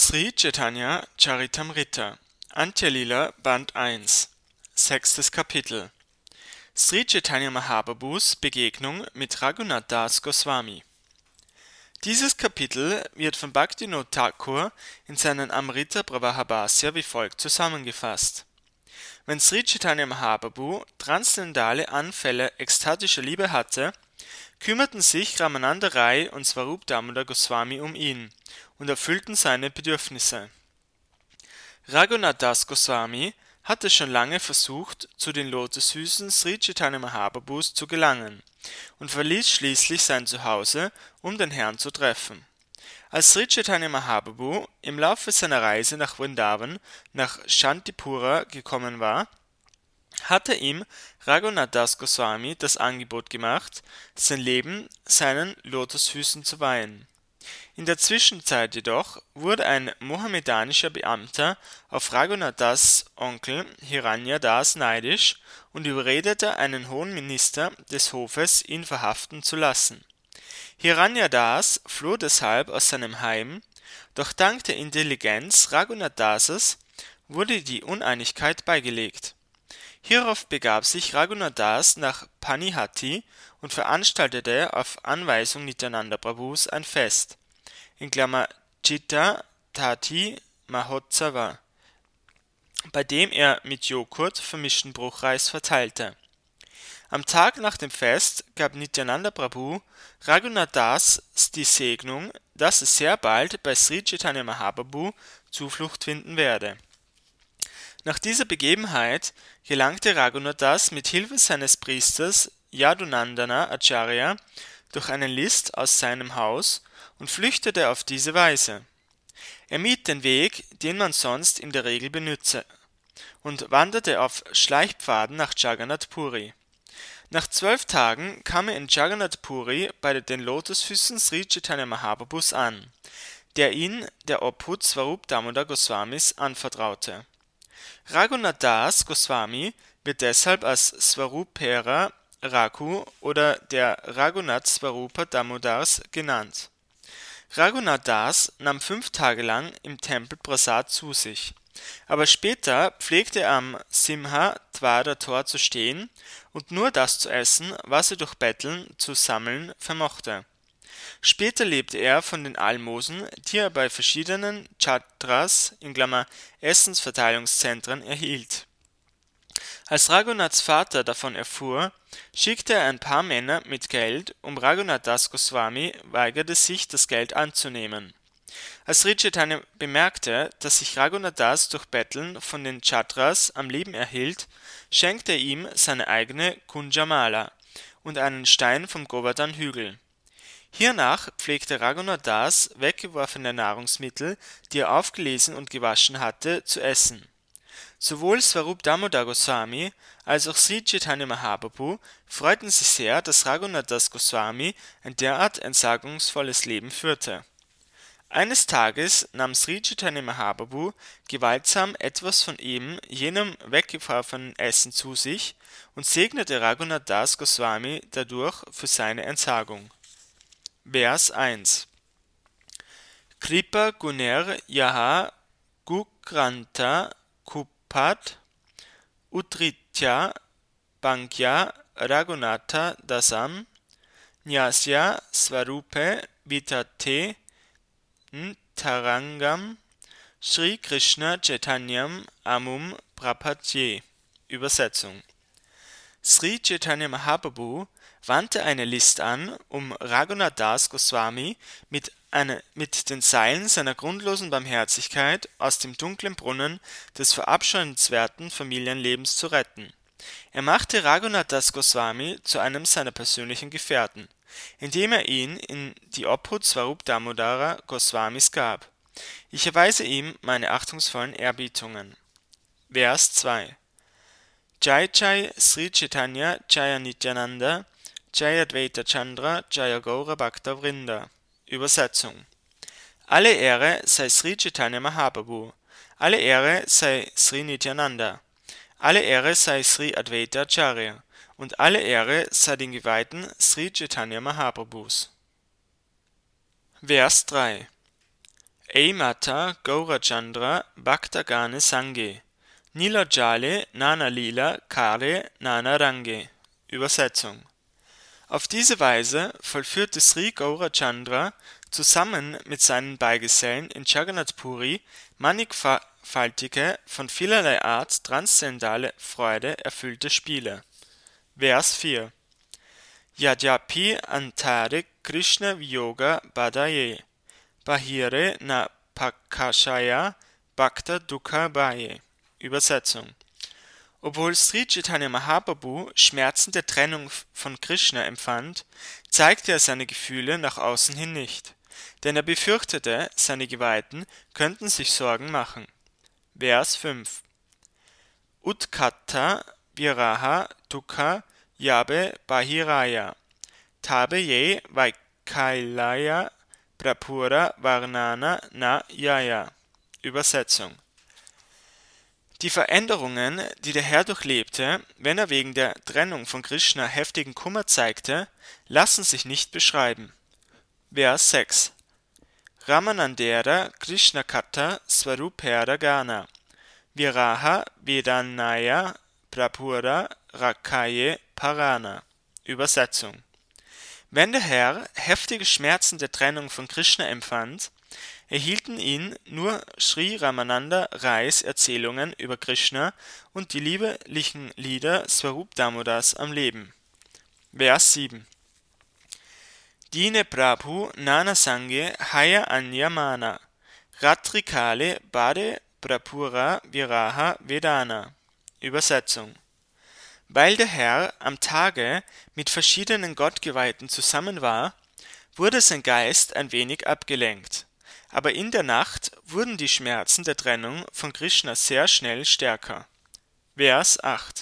Sri Chaitanya Charitamrita, Antya Lila, Band 1, 6. Kapitel. Sri Chaitanya Mahaprabhus Begegnung mit Raghunath Das Goswami. Dieses Kapitel wird von Bhaktivinoda Thakur in seinen Amrita Pravaha Bhasya wie folgt zusammengefasst. Wenn Sri Chaitanya Mahaprabhu transzendentale Anfälle ekstatischer Liebe hatte, kümmerten sich Ramananda Rai und Swarup Damodar Goswami um ihn und erfüllten seine Bedürfnisse. Raghunath Das Goswami hatte schon lange versucht, zu den Lotusfüßen Sri Chaitanya Mahaprabhus zu gelangen und verließ schließlich sein Zuhause, um den Herrn zu treffen. Als Sri Chaitanya Mahaprabhu im Laufe seiner Reise nach Vrindavan nach Shantipura gekommen war, hatte ihm Raghunath Das Goswami das Angebot gemacht, sein Leben seinen Lotusfüßen zu weihen. In der Zwischenzeit jedoch wurde ein mohammedanischer Beamter auf Raghunath Das' Onkel Hiranya Das neidisch und überredete einen hohen Minister des Hofes, ihn verhaften zu lassen. Hiranya Das floh deshalb aus seinem Heim, doch dank der Intelligenz Raghunath Dases wurde die Uneinigkeit beigelegt. Hierauf begab sich Raghunath Das nach Panihati und veranstaltete auf Anweisung Nityananda Prabhus ein Fest (Chitta Thati Mahotsava), bei dem er mit Joghurt vermischten Bruchreis verteilte. Am Tag nach dem Fest gab Nityananda Prabhu Raghunath Das die Segnung, dass es sehr bald bei Sri Chaitanya Mahaprabhu Zuflucht finden werde. Nach dieser Begebenheit gelangte Raghunath Das mit Hilfe seines Priesters Yadunandana Acharya durch einen List aus seinem Haus und flüchtete auf diese Weise. Er mied den Weg, den man sonst in der Regel benütze, und wanderte auf Schleichpfaden nach Jagannath Puri. Nach 12 Tagen kam er in Jagannath Puri bei den Lotusfüßen Sri Chaitanya Mahaprabhus an, der ihn der Obhut Swarup Damodar Goswamis anvertraute. Raghunath Das Goswami wird deshalb als Swarupera Raghu oder der Raghunath Swarupa Damodars genannt. Raghunath Das nahm 5 Tage lang im Tempel Prasad zu sich, aber später pflegte er am Simha-Dwara-Tor zu stehen und nur das zu essen, was er durch Betteln zu sammeln vermochte. Später lebte er von den Almosen, die er bei verschiedenen Chatras (Essensverteilungszentren) erhielt. Als Raghunaths Vater davon erfuhr, schickte er ein paar Männer mit Geld, Raghunath Das Goswami weigerte sich, das Geld anzunehmen. Als Sri Chaitanya bemerkte, dass sich Raghunath Das durch Betteln von den Chatras am Leben erhielt, schenkte er ihm seine eigene Kunjamala und einen Stein vom Govardhan-Hügel. Hiernach pflegte Raghunath Das weggeworfene Nahrungsmittel, die er aufgelesen und gewaschen hatte, zu essen. Sowohl Swarup Damodar Goswami als auch Sri Chaitanya Mahaprabhu freuten sich sehr, dass Raghunath Das Goswami ein derart entsagungsvolles Leben führte. Eines Tages nahm Sri Chaitanya Mahaprabhu gewaltsam etwas von eben jenem weggeworfenen Essen zu sich und segnete Raghunath Das Goswami dadurch für seine Entsagung. Vers 1 Kripa Guner Yaha Gukranta Kupat Utritya Bhankya Raghunatha Dasam Nyasya Swarupe Vitate Tarangam Sri Krishna Chaitanyam Amum Prapatye. Übersetzung: Sri Chaitanya Mahaprabhu wandte eine List an, Raghunath Das Goswami mit den Seilen seiner grundlosen Barmherzigkeit aus dem dunklen Brunnen des verabscheuenswerten Familienlebens zu retten. Er machte Raghunath Das Goswami zu einem seiner persönlichen Gefährten, indem er ihn in die Obhut Swarup Damodara Goswamis gab. Ich erweise ihm meine achtungsvollen Erbietungen. Vers 2 Jai Jai Sri Chaitanya Jaya Nityananda Jaya Advaita Chandra Jaya Gaura Bhakta Vrinda. Übersetzung: Alle Ehre sei Sri Chaitanya Mahaprabhu, alle Ehre sei Sri Nityananda, alle Ehre sei Sri Advaita Acharya und alle Ehre sei den Geweihten Sri Chaitanya Mahaprabhus. Vers 3 Eimata Gaurachandra Bhakta Gane Sange Nila Jale Nana Lila Kare Nana Range. Übersetzung: Auf diese Weise vollführte Sri Gaurachandra zusammen mit seinen Beigesellen in Jagannath Puri mannigfaltige, von vielerlei Art transzendentale Freude erfüllte Spiele. Vers 4: Yadyapi antare Krishna Viyoga Badaye Bahire na Pakashaya Bhakta Dukha Baye. Übersetzung: Obwohl Sri Chaitanya Mahaprabhu Schmerzen der Trennung von Krishna empfand, zeigte er seine Gefühle nach außen hin nicht, denn er befürchtete, seine Geweihten könnten sich Sorgen machen. Vers 5: Utkatta Viraha Dukha Yabe Bahiraya Tabe Ye Vaikailaya Prapura Varnana Na Yaya. Übersetzung: Die Veränderungen, die der Herr durchlebte, wenn er wegen der Trennung von Krishna heftigen Kummer zeigte, lassen sich nicht beschreiben. Vers 6: Ramanandera Krishna Katta Swarupera Gana Viraha Vedanaya Prapura Rakaye Parana. Übersetzung: Wenn der Herr heftige Schmerzen der Trennung von Krishna empfand, erhielten ihn nur Sri Ramananda Rais Erzählungen über Krishna und die lieblichen Lieder Swarup Damodas am Leben. Vers 7: Dine Prabhu Nana Sange Haya Anya Mana Ratrikale Bade Prapura Viraha Vedana. Übersetzung: Weil der Herr am Tage mit verschiedenen Gottgeweihten zusammen war, wurde sein Geist ein wenig abgelenkt. Aber in der Nacht wurden die Schmerzen der Trennung von Krishna sehr schnell stärker. Vers 8: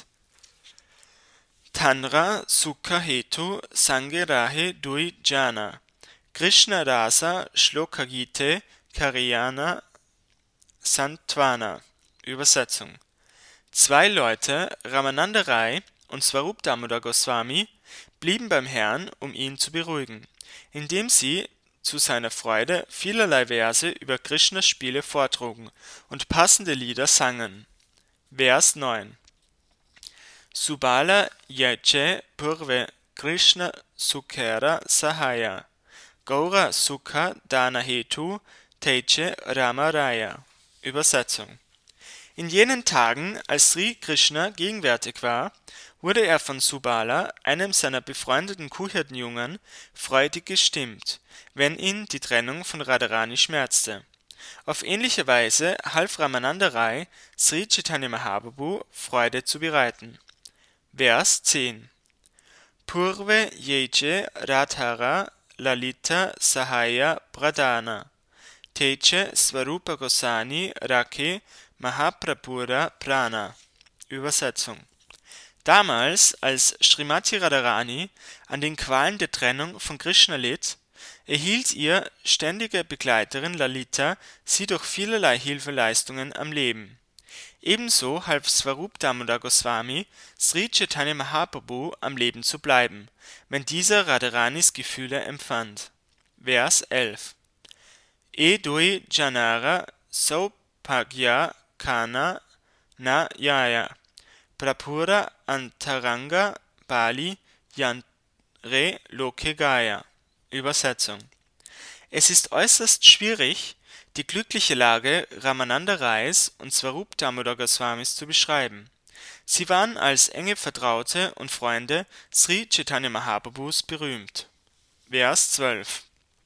Tanra Sukha Hetu Sangerahe Dui Jana Krishna Rasa Shlokagite Karyana Santwana. Übersetzung: Zwei Leute, Ramananda Rai und Swarup Damodar Goswami, blieben beim Herrn, um ihn zu beruhigen, indem sie zu seiner Freude vielerlei Verse über Krishnas Spiele vortrugen und passende Lieder sangen. Vers 9: Subala Yache Purve Krishna Sukhera Sahaya Gaura Sukha Dana Hetu Teche Ramaraya. Übersetzung: In jenen Tagen, als Sri Krishna gegenwärtig war, wurde er von Subala, einem seiner befreundeten Kuhhirtenjungen, freudig gestimmt, wenn ihn die Trennung von Radharani schmerzte. Auf ähnliche Weise half Ramananda Rai Sri Chaitanya Mahaprabhu Freude zu bereiten. Vers 10: Purve Yeje Radhara Lalita Sahaya Pradana Teche Swarupa Gosani Rake Mahaprabhura Prana. Übersetzung: Damals, als Srimati Radharani an den Qualen der Trennung von Krishna litt, erhielt ihr ständige Begleiterin Lalita sie durch vielerlei Hilfeleistungen am Leben. Ebenso half Swarup Damodar Goswami Sri Chaitanya Mahaprabhu am Leben zu bleiben, wenn dieser Radharanis Gefühle empfand. Vers 11: Edui Janara Saupagya Kana Na Yaya Prapura Antaranga Bali Yanre Loke Gaya. Übersetzung: Es ist äußerst schwierig, die glückliche Lage Ramananda Rais und Swarup Damodar Goswamis zu beschreiben. Sie waren als enge Vertraute und Freunde Sri Chaitanya Mahaprabhus berühmt. Vers 12: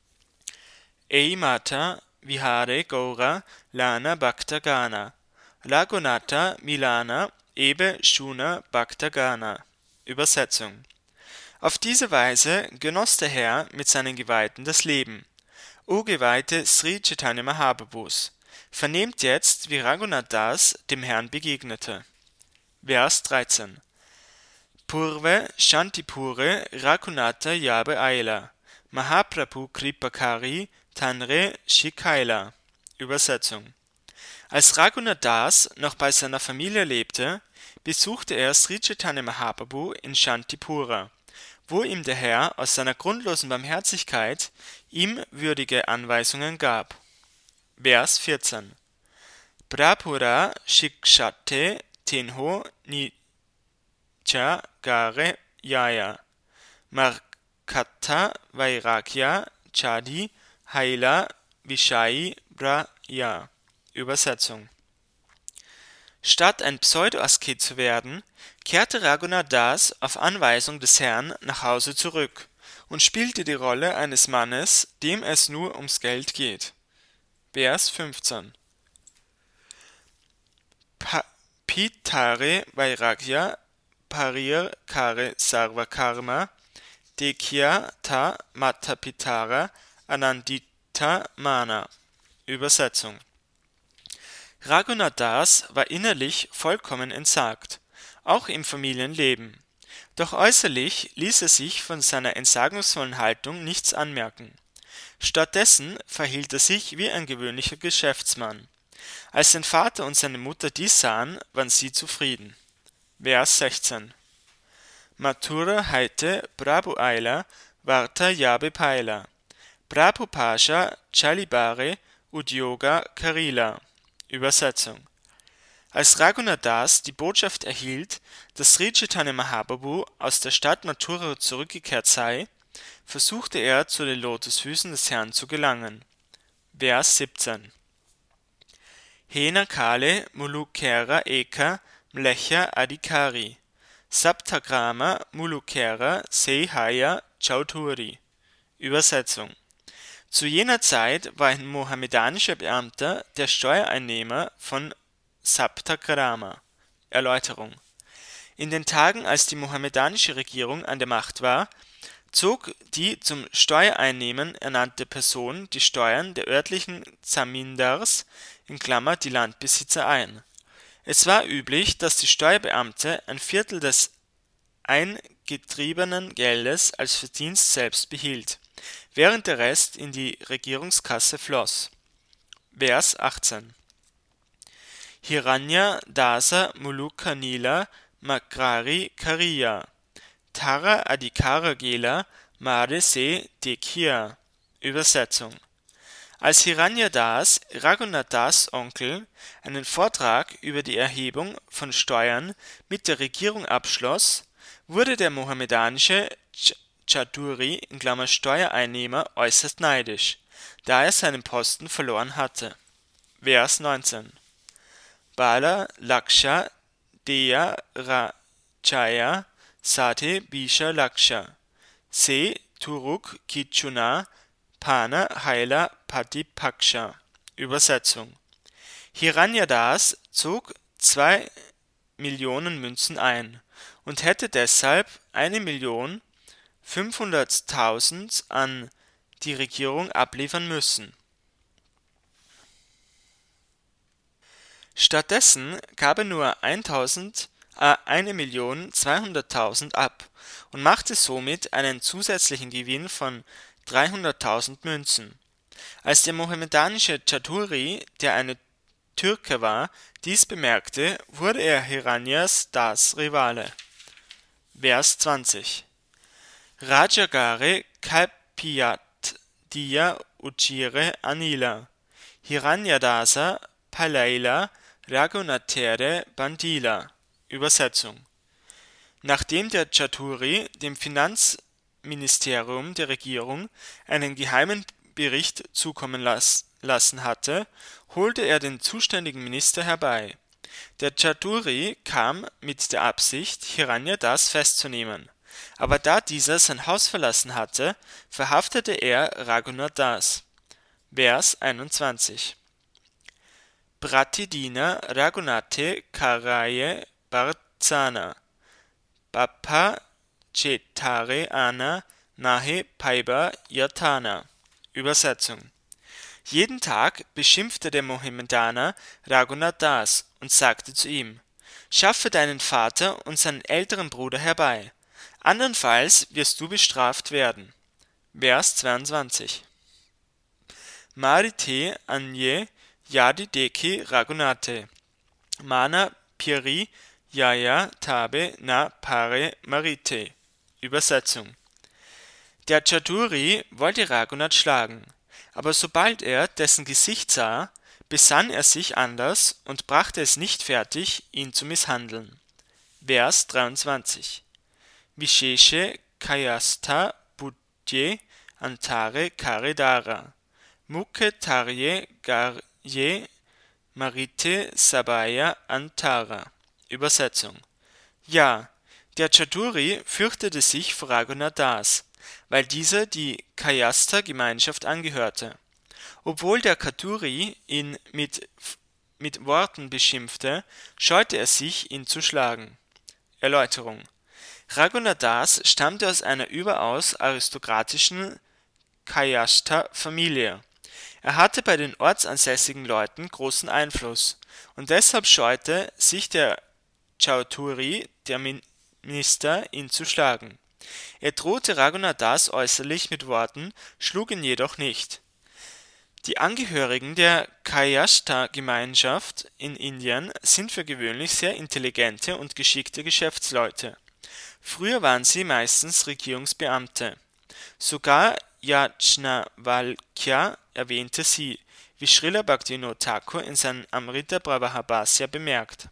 Eimata Vihare Gaura Lana Bhakta Gana Raghunatha Milana Ebe Shuna Bhakta Gana. Übersetzung: Auf diese Weise genoss der Herr mit seinen Geweihten das Leben. O Geweihte Sri Chaitanya Mahaprabhus, vernehmt jetzt, wie Raghunath Das dem Herrn begegnete. Vers 13: Purve Shantipure Raghunatha Yabe Aila Mahaprabhu Kripakari Tanre Shikaila. Übersetzung: Als Raghunath Das noch bei seiner Familie lebte, besuchte er Sri Chaitanya Mahaprabhu in Shantipura, wo ihm der Herr aus seiner grundlosen Barmherzigkeit ihm würdige Anweisungen gab. Vers 14. Brapura shikshate tenho nicha gare yaya. Markatta vairagya chadi haila vishai braya. Übersetzung: Statt ein Pseudo-Asket zu werden, kehrte Raghunath Das auf Anweisung des Herrn nach Hause zurück und spielte die Rolle eines Mannes, dem es nur ums Geld geht. Vers 15. Pitare Vairagya Parir Kare Sarva Karma Dekya Ta Mata Pitara Anandita Mana. Übersetzung: Raghunath Das war innerlich vollkommen entsagt, auch im Familienleben. Doch äußerlich ließ er sich von seiner entsagungsvollen Haltung nichts anmerken. Stattdessen verhielt er sich wie ein gewöhnlicher Geschäftsmann. Als sein Vater und seine Mutter dies sahen, waren sie zufrieden. Vers 16. Mathura Haite Prabhu Aila Varta Yabe Paila Prabhu Pasha Chalibare Udyoga Karila. Übersetzung: Als Raghunath Das die Botschaft erhielt, dass Sri Chaitanya Mahaprabhu aus der Stadt Mathura zurückgekehrt sei, versuchte er, zu den Lotusfüßen des Herrn zu gelangen. Vers 17. Hena Kale Mulukera Eka Mlecha Adhikari Saptagrama Mulukera Sehaya Chaudhuri. Übersetzung: Zu jener Zeit war ein mohammedanischer Beamter der Steuereinnehmer von Saptagrama. Erläuterung: In den Tagen, als die mohammedanische Regierung an der Macht war, zog die zum Steuereinnehmen ernannte Person die Steuern der örtlichen Zamindars (die Landbesitzer) ein. Es war üblich, dass die Steuerbeamte ein Viertel des eingetriebenen Geldes als Verdienst selbst behielt, während der Rest in die Regierungskasse floss. Vers 18. Hiranya Dasa Muluka Nila Makrari Kariya Tara Adhikara Gela Mare Se Dekya. Übersetzung: Als Hiranya Das, Raghunath Das' Onkel, einen Vortrag über die Erhebung von Steuern mit der Regierung abschloss, wurde der mohammedanische Chaudhuri (Steuereinnehmer) äußerst neidisch, da er seinen Posten verloren hatte. Vers 19. Bala Laksha Deya Rachaya Sate Bisha Laksha Se Turuk Kichuna Pana Haila Patipaksha. Übersetzung: Hiranya Das zog 2 Millionen Münzen ein und hätte deshalb 1.500.000 an die Regierung abliefern müssen. Stattdessen gab er nur 1.200.000 ab und machte somit einen zusätzlichen Gewinn von 300.000 Münzen. Als der mohammedanische Chaudhuri, der ein Türke war, dies bemerkte, wurde er Hiranyas Das Rivale. Vers 20. Rajagare Kalpiyat Diya Ujire Anila Hiranyadasa Palaila Raghunathere Bandila. Übersetzung: Nachdem der Chaudhuri dem Finanzministerium der Regierung einen geheimen Bericht zukommen lassen hatte, holte er den zuständigen Minister herbei. Der Chaudhuri kam mit der Absicht, Hiranya Das festzunehmen, aber da dieser sein Haus verlassen hatte, verhaftete er Raghunath Das. Vers 21. Pratidina Raghunathe Karaye Barzana Bappa Chetare Ana Nahe Paiba Yatana. Übersetzung: Jeden Tag beschimpfte der Mohammedaner Raghunath Das und sagte zu ihm: Schaffe deinen Vater und seinen älteren Bruder herbei, andernfalls wirst du bestraft werden. Vers 22. Marite Anye Yadi Deki Raghunathe Mana Piri Yaya Tabe Na Pare Marite. Übersetzung: Der Chaudhuri wollte Raghunath schlagen, Aber sobald er dessen Gesicht sah, besann er sich anders und brachte es nicht fertig, ihn zu misshandeln. Vers 23. Visheshe Kayastha Budye Antare Karidara Mukhe Tarye Garye Marite Sabaya Antara. Übersetzung: Ja, der Chaturi fürchtete sich vor Raghunath Das, weil dieser die Kayastha-Gemeinschaft angehörte. Obwohl der Khaturi ihn mit Worten beschimpfte, scheute er sich, ihn zu schlagen. Erläuterung: Raghunath Das stammte aus einer überaus aristokratischen Kayastha-Familie. Er hatte bei den ortsansässigen Leuten großen Einfluss, und deshalb scheute sich der Chaudhuri, der Minister, ihn zu schlagen. Er drohte Raghunath Das äußerlich mit Worten, schlug ihn jedoch nicht. Die Angehörigen der Kayastha-Gemeinschaft in Indien sind für gewöhnlich sehr intelligente und geschickte Geschäftsleute. Früher waren sie meistens Regierungsbeamte. Sogar Yajnavalkya erwähnte sie, wie Srila Bhaktivinoda Thakur in seinem Amrita Pravaha-Bhasya bemerkt.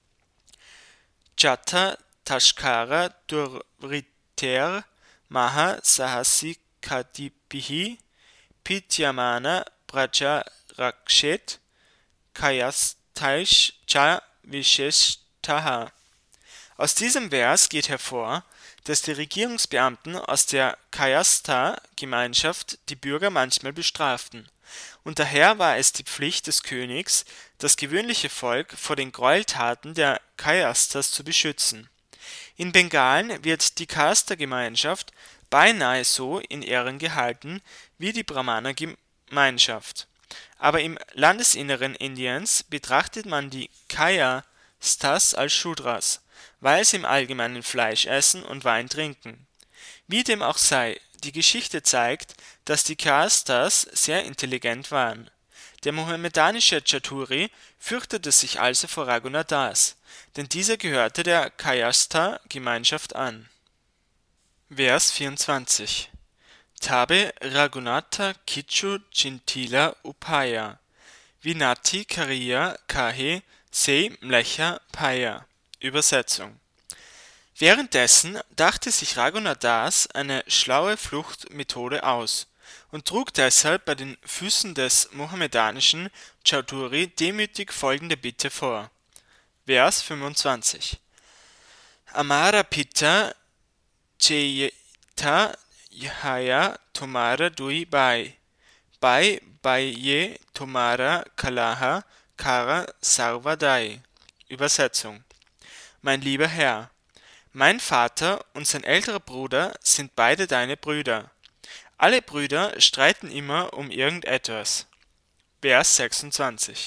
Jata Tashkara Durvriter Maha Sahasikadipihi Pityamana Praja Rakshet Kayasthaish Cha Visheshtaha. Aus diesem Vers geht hervor, dass die Regierungsbeamten aus der Kayastha-Gemeinschaft die Bürger manchmal bestraften, und daher war es die Pflicht des Königs, das gewöhnliche Volk vor den Gräueltaten der Kayasthas zu beschützen. In Bengalen wird die Kayastha-Gemeinschaft beinahe so in Ehren gehalten wie die Brahmana-Gemeinschaft. Aber im Landesinneren Indiens betrachtet man die Kayasthas als Shudras, weil sie im Allgemeinen Fleisch essen und Wein trinken. Wie dem auch sei, die Geschichte zeigt, dass die Kayasthas sehr intelligent waren. Der mohammedanische Chaturi fürchtete sich also vor Raghunath Das, denn dieser gehörte der Kayastha-Gemeinschaft an. Vers 24. Tabe Raghunatha Kichu Chintila Upaya Vinati Kariya Kahe Se Mlecha Paya. Übersetzung: Währenddessen dachte sich Raghunath Das eine schlaue Fluchtmethode aus und trug deshalb bei den Füßen des mohammedanischen Chaudhuri demütig folgende Bitte vor. Vers 25. Amara Pitta Cheyeta Haya Tomara Dui Bai Ye Tomara Kalaha Kara Sarvadai. Übersetzung: Mein lieber Herr, mein Vater und sein älterer Bruder sind beide deine Brüder. Alle Brüder streiten immer um irgendetwas. Vers 26.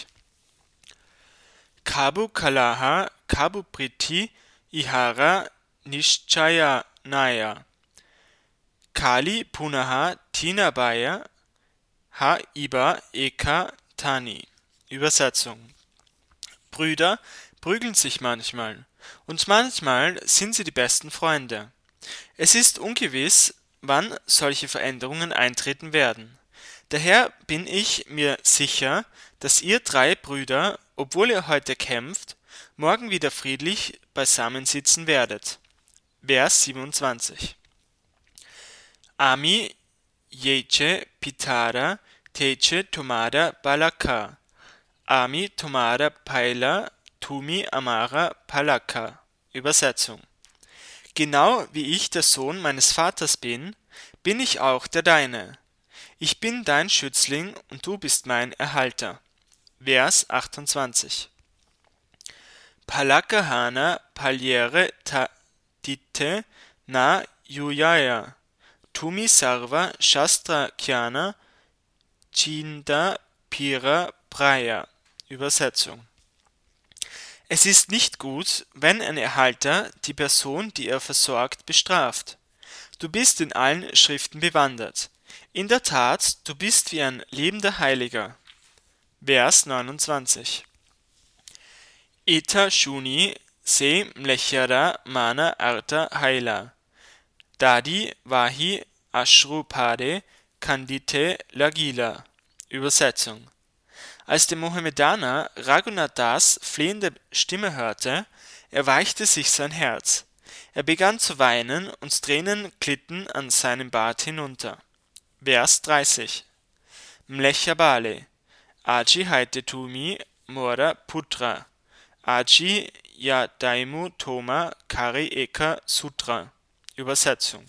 Kabu Kalaha Kabu Priti Ihara Nishchaya Naya Kali Punaha Tinabaya Ha Iba Eka Tani. Übersetzung: Brüder prügeln sich manchmal, und manchmal sind sie die besten Freunde. Es ist ungewiss, wann solche Veränderungen eintreten werden. Daher bin ich mir sicher, dass ihr drei Brüder, obwohl ihr heute kämpft, morgen wieder friedlich beisammensitzen werdet. Vers 27. Ami Yeche Pitara Teche Tomada Balaka Ami Tomada Paila Tumi Amara Palaka. Übersetzung: Genau wie ich der Sohn meines Vaters bin, bin ich auch der deine. Ich bin dein Schützling und du bist mein Erhalter. Vers 28. Palakahana Palyere Tadite Na Yuyaya Tumi Sarva Shastra Kyana Chinda Pira Praya. Übersetzung: Es ist nicht gut, wenn ein Erhalter die Person, die er versorgt, bestraft. Du bist in allen Schriften bewandert. In der Tat, du bist wie ein lebender Heiliger. Vers 29. Eta Shuni Se Mlechara Mana Arta Haila Dadi Vahi Ashrupade Kandite Lagila. Übersetzung: Als der Mohammedaner Raghunath Das flehende Stimme hörte, erweichte sich sein Herz. Er begann zu weinen und Tränen glitten an seinem Bart hinunter. Vers 30: Mlecha Bale, Aji haite tumi mora putra, Aji ya daimu toma kari eka sutra. Übersetzung: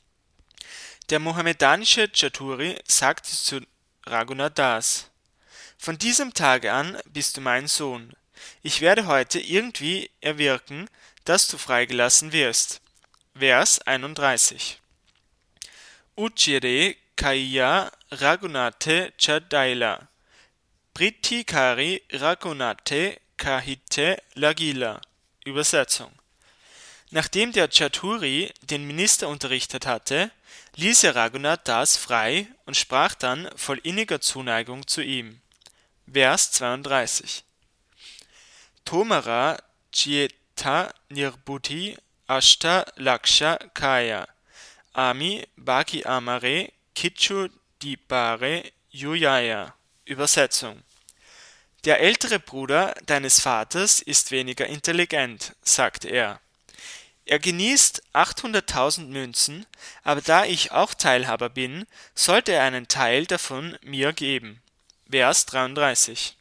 Der mohammedanische Chaturi sagte zu Raghunath Das: Von diesem Tage an bist du mein Sohn. Ich werde heute irgendwie erwirken, dass du freigelassen wirst. Vers 31: Ujjire kaiya Raghunathe chadaila, Priti kari Raghunathe kahite lagila. Übersetzung: Nachdem der Chaturi den Minister unterrichtet hatte, ließ er Raghunath Das frei und sprach dann voll inniger Zuneigung zu ihm. Vers 32: Tomara Chieta Nirbuddhi Ashta Laksha Kaya, Ami Baki Amare Kichu Dibare Yuyaya. Übersetzung: Der ältere Bruder deines Vaters ist weniger intelligent, sagte er. Er genießt 800.000 Münzen, aber da ich auch Teilhaber bin, sollte er einen Teil davon mir geben. Vers 33: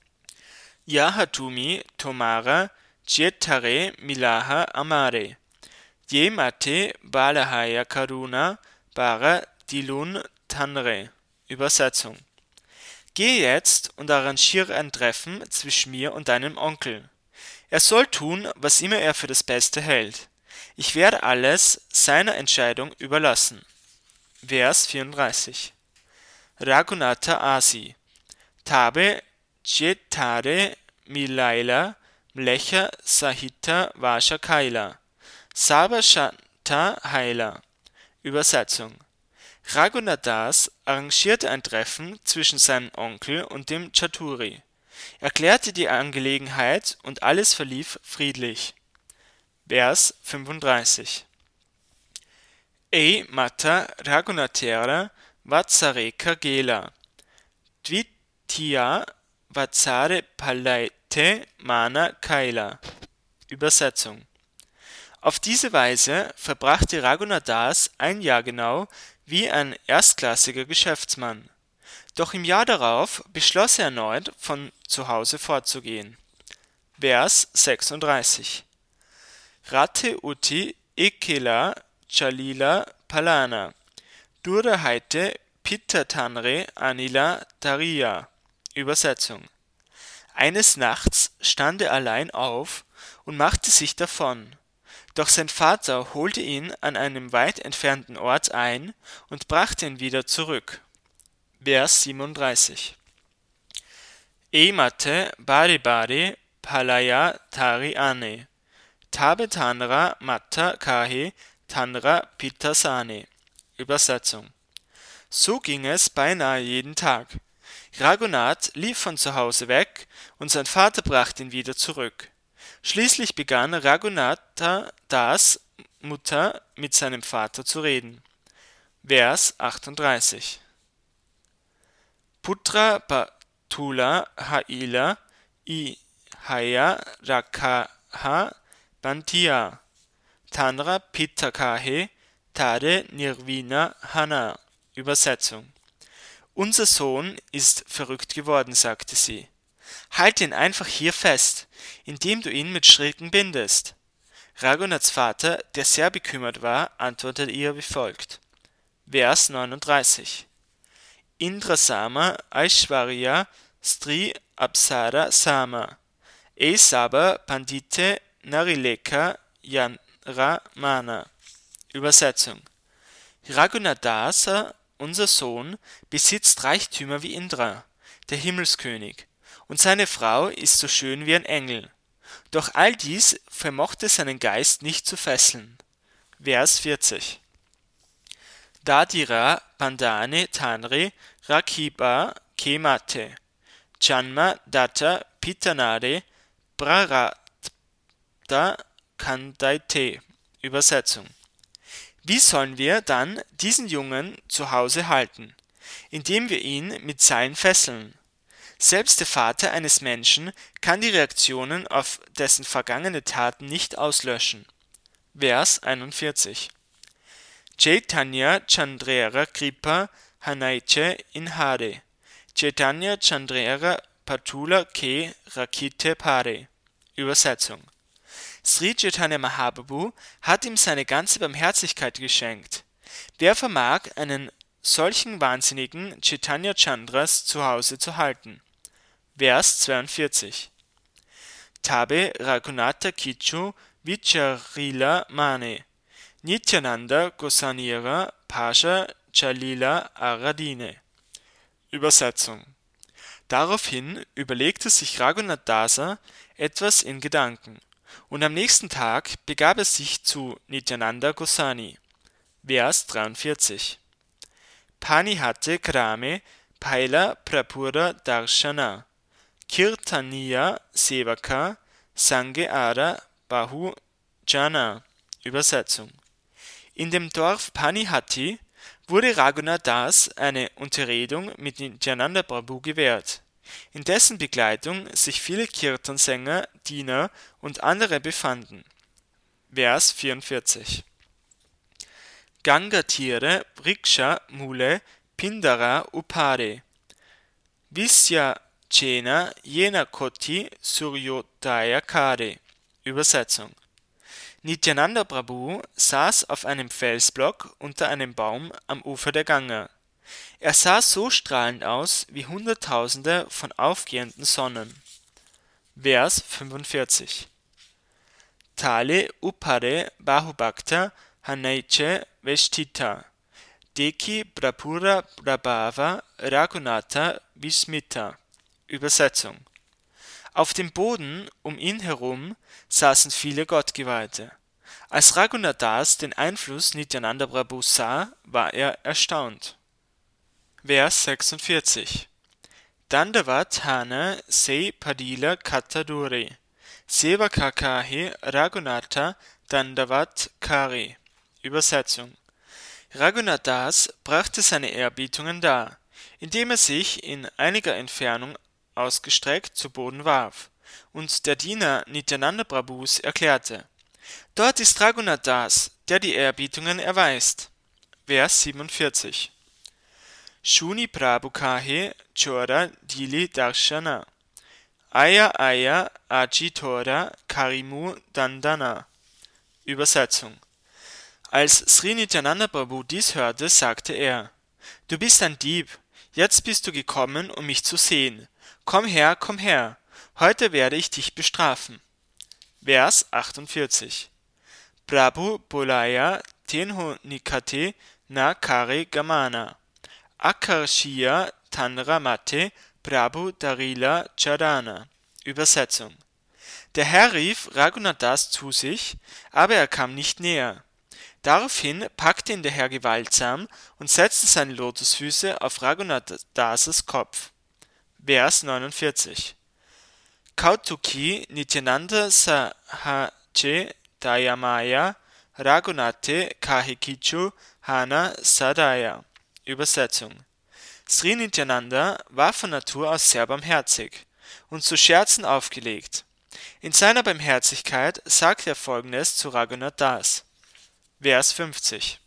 Yahatumi Tomara Jetare Milaha Amare, Yemate Balahaya Karuna Bara Dilun Tanre. Übersetzung: Geh jetzt und arrangiere ein Treffen zwischen mir und deinem Onkel. Er soll tun, was immer er für das Beste hält. Ich werde alles seiner Entscheidung überlassen. Vers 34: Raghunatha Asi, Tabe Jetare Milaila Mlecha Sahita Vasha Kaila, Saba Shanta Haila. Übersetzung: Raghunath Das arrangierte ein Treffen zwischen seinem Onkel und dem Chaturi, erklärte die Angelegenheit und alles verlief friedlich. Vers 35: Ei Mata Raghunathera Vatsareka Gela, Dvitiya Vatsare Palaite Mana Kaila. Übersetzung: Auf diese Weise verbrachte Raghunath Das ein Jahr genau wie ein erstklassiger Geschäftsmann. Doch im Jahr darauf beschloss er erneut, von zu Hause fortzugehen. Vers 36: Rate uti ekela chalila palana, Dura haite pitta tanre anila tariya. Übersetzung: Eines Nachts stand er allein auf und machte sich davon. Doch sein Vater holte ihn an einem weit entfernten Ort ein und brachte ihn wieder zurück. Vers 37: Emate bari bari palaya tari ane, Tabe tanra matta kahe tanra pittasane. Übersetzung: So ging es beinahe jeden Tag. Raghunath lief von zu Hause weg und sein Vater brachte ihn wieder zurück. Schließlich begann Raghunath Das Mutter mit seinem Vater zu reden. Vers 38: Putra Batula Haila I Haya Rakaha Bantiya, Tanra Pittakahe Tade Nirvina Hana. Übersetzung: Unser Sohn ist verrückt geworden, sagte sie. Halte ihn einfach hier fest, indem du ihn mit Stricken bindest. Raghunaths Vater, der sehr bekümmert war, antwortete ihr wie folgt. Vers 39: Indrasama Aishwarya Stri Apsara Sama, Esaba Pandite Narileka Yanra Mana. Übersetzung: Raghunath Das, unser Sohn, besitzt Reichtümer wie Indra, der Himmelskönig, und seine Frau ist so schön wie ein Engel. Doch all dies vermochte seinen Geist nicht zu fesseln. Vers 40: Dadira Bandane Tanre Rakiba Kemate, Janma Datta Pitanade Prarabdha Kandaite. Übersetzung: Wie sollen wir dann diesen Jungen zu Hause halten? indem wir ihn mit Seilen fesseln. Selbst der Vater eines Menschen kann die Reaktionen auf dessen vergangene Taten nicht auslöschen. Vers 41. Chaitanya Chandrera Kripa Hanaiche Inhare. Chaitanya Chandrera Patula Ke Rakite Pare. Übersetzung. Sri Chaitanya Mahaprabhu hat ihm seine ganze Barmherzigkeit geschenkt. Wer vermag, einen solchen wahnsinnigen Chaitanya Chandras zu Hause zu halten? Vers 42. Tabe Raghunatha Kichu Vicharila Mane. Nityananda Gosanira Pasha Chalila Aradine. Übersetzung. Daraufhin überlegte sich Raghunath Dasa etwas in Gedanken, und am nächsten Tag begab er sich zu Nityananda Goswami. Vers 43. Panihate Krame Paila Prapura Darshana Kirtaniya Sevaka Sange Ara Bahu Jana. Übersetzung. In dem Dorf Panihati wurde Raghunath Das eine Unterredung mit Nityananda Prabhu gewährt, in dessen Begleitung sich viele Kirtansänger, Diener und andere befanden. Vers 44. Gangatire Vriksha Mule Pindara Upare Visya Chena Jena Koti Suryodaya Kare. Übersetzung. Nityananda Prabhu saß auf einem Felsblock unter einem Baum am Ufer der Ganga. Er sah so strahlend aus wie Hunderttausende von aufgehenden Sonnen. Vers 45. Tale Upare Bahubhakta Hanaiche Veshtita Deki Prapura Prabhava Raghunatha Vismita. Übersetzung. Auf dem Boden um ihn herum saßen viele Gottgeweihte. Als Raghunath Das den Einfluss Nityananda Prabhus sah, war er erstaunt. Vers 46. Dandavat Hana Sei Padila Kattadure Sevakakahe Raghunatha Dandavat Kare. Übersetzung. Raghunath Das brachte seine Ehrerbietung dar, indem er sich in einiger Entfernung ausgestreckt zu Boden warf, und der Diener Nityananda Prabhus erklärte: Dort ist Raghunath Das, der die Ehrerbietungen erweist. Vers 47. Shuni Prabhu Kahe Chora Dili Darshana Aya Aya Ajitora Karimu Dandana. Übersetzung. Als Sri Nityananda Prabhu dies hörte, sagte er: Du bist ein Dieb, jetzt bist du gekommen, um mich zu sehen. Komm her, heute werde ich dich bestrafen. Vers 48. Prabhu Bolaya Tenho Nikate Na Kare Gamana Akarshiya Tanra Mate Prabhu Darila Charana. Übersetzung. Der Herr rief Raghunath Das zu sich, aber er kam nicht näher. Daraufhin packte ihn der Herr gewaltsam und setzte seine Lotusfüße auf Raghunath Das' Kopf. Vers 49. Kautuki Nityananda Sahaje Dayamaya Raghunathe Kahikichu Hana Sadaya. Übersetzung. Sri Nityananda war von Natur aus sehr barmherzig und zu Scherzen aufgelegt. In seiner Barmherzigkeit sagte er Folgendes zu Raghunath Das. Vers 50.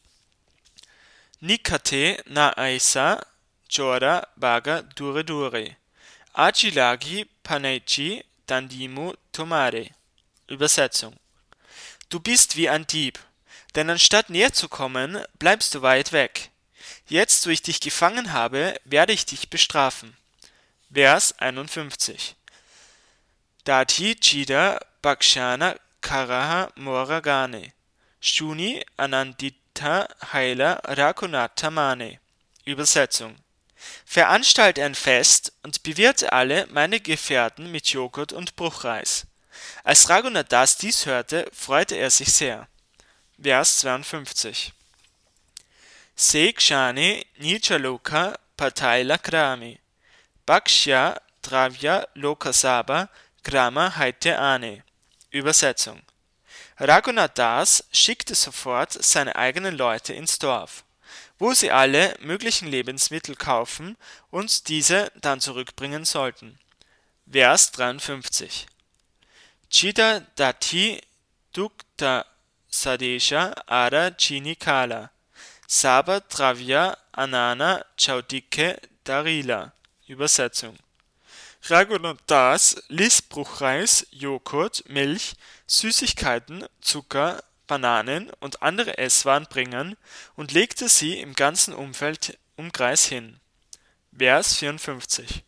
Nikate na aisa chora baga dure dure Ajilagi Panaichi Dandimu Tomare. Übersetzung. Du bist wie ein Dieb, denn anstatt näher zu kommen, bleibst du weit weg. Jetzt, wo ich dich gefangen habe, werde ich dich bestrafen. Vers 51. Dati Chida Bhakshana Karaha Moragane Shuni Anandita Haila Raghunatha Mane. Übersetzung. Veranstalte ein Fest und bewirte alle meine Gefährten mit Joghurt und Bruchreis. Als Raghunath Das dies hörte, freute er sich sehr. Vers 52. Se kshane nichaloka pataila krami Bhakshya Dravya Lokasabha Grama Haite Ane. Übersetzung. Raghunath Das schickte sofort seine eigenen Leute ins Dorf, wo sie alle möglichen Lebensmittel kaufen und diese dann zurückbringen sollten. Vers 53. Chida dati dukta sadesha ara chini kala. Saba Travya Anana Chaudike Darila. Übersetzung. Raghunadas ließ Bruchreis, Joghurt, Milch, Süßigkeiten, Zucker, Bananen und andere Esswaren bringen und legte sie im ganzen Umkreis hin. Vers 54.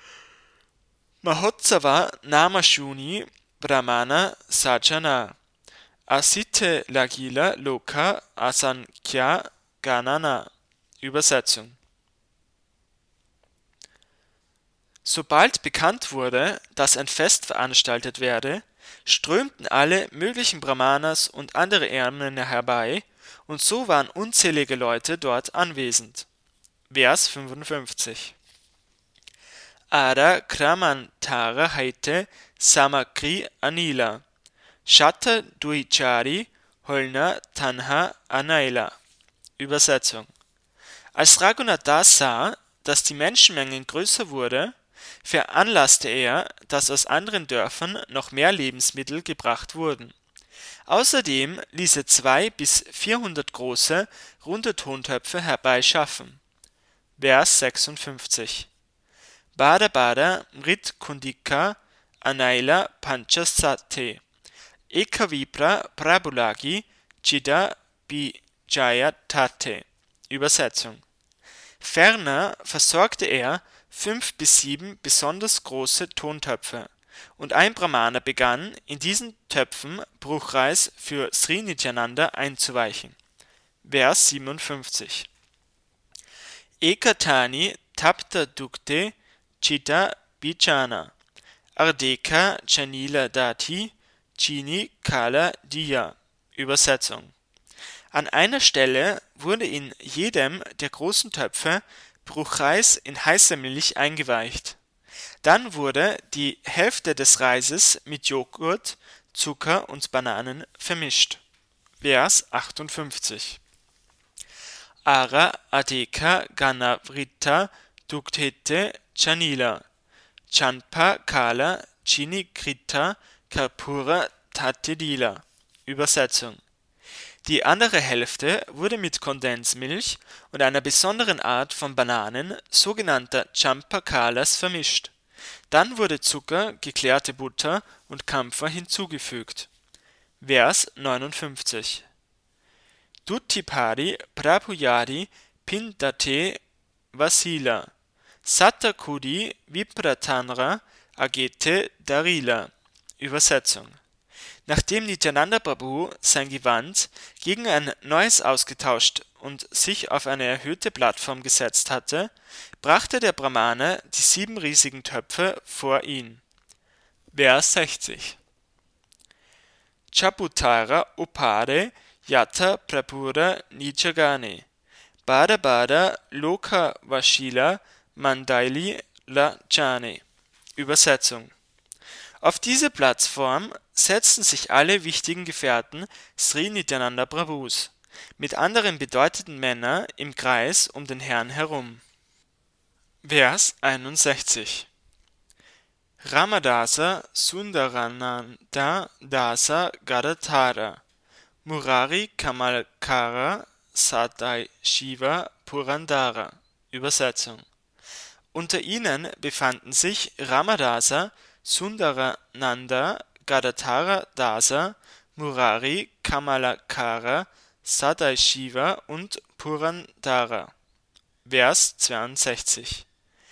Mahotsava Namashuni Brahmana Sajana Asite Lagila Loka Asankhya Ganana. Übersetzung. Sobald bekannt wurde, dass ein Fest veranstaltet werde, strömten alle möglichen Brahmanas und andere Ehrenmänner herbei, und so waren unzählige Leute dort anwesend. Vers 55. Ara Kramantara Haite Samakri Anila Shatta Duichari Holna Tanha Anaila. Übersetzung. Als Raghunadas sah, dass die Menschenmenge größer wurde, veranlasste er, dass aus anderen Dörfern noch mehr Lebensmittel gebracht wurden. Außerdem ließ er 200 bis 400 große, runde Tontöpfe herbeischaffen. Vers 56. Bada Bada Mrit Kundika Anaila Panchasate Ekavipra Prabhulagi Chida Bijayatate. Übersetzung. Ferner versorgte er 5 bis 7 besonders große Tontöpfe, und ein Brahmana begann, in diesen Töpfen Bruchreis für Sri Nityananda einzuweichen. Vers 57. Ekatani Tapta Dukte Chita Bichana Ardeka Chanila Dati Chini Kala Diya. Übersetzung. An einer Stelle wurde in jedem der großen Töpfe Bruchreis in heißer Milch eingeweicht. Dann wurde die Hälfte des Reises mit Joghurt, Zucker und Bananen vermischt. Vers 58. Ara Adeka Ganavrita Dukthete Chanila Chanpa Kala Chinikrita Karpura Tatedila. Übersetzung. Die andere Hälfte wurde mit Kondensmilch und einer besonderen Art von Bananen, sogenannter Champakalas, vermischt. Dann wurde Zucker, geklärte Butter und Kampfer hinzugefügt. Vers 59. Duttipari Prabhuyari Pindate Vasila Sattakudi Vipratanra Agete Darila. Übersetzung. Nachdem Nityananda Prabhu sein Gewand gegen ein neues ausgetauscht und sich auf eine erhöhte Plattform gesetzt hatte, brachte der Brahmane die 7 riesigen Töpfe vor ihn. Vers 60. Chaputara Upare Yata Prapura Nijagane Bada Bada Loka Vashila Mandaili Lachane. Übersetzung. Auf diese Plattform setzten sich alle wichtigen Gefährten Sri Nityananda Prabhus mit anderen bedeutenden Männern im Kreis um den Herrn herum. Vers 61. Ramadasa Sundarananda Dasa Gadadhara Murari Kamalkara Sadashiva Purandara. Übersetzung. Unter ihnen befanden sich Ramadasa, Sundarananda, Gadadhara Dasa, Murari, Kamalakara, Sadashiva und Purandara. Vers 62.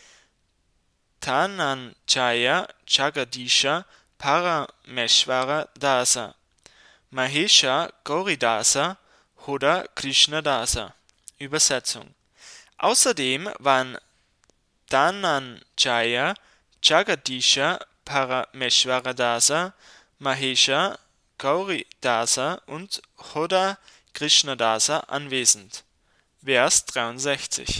Dhananjaya Jagadisha Parameshvara Dasa Mahesha Gauridasa Hoda Krishnadasa. Übersetzung. Außerdem waren Dhananjaya Jagadisha Parameshvaradasa, Mahesha Gauridasa und Hoda Krishnadasa anwesend. Vers 63.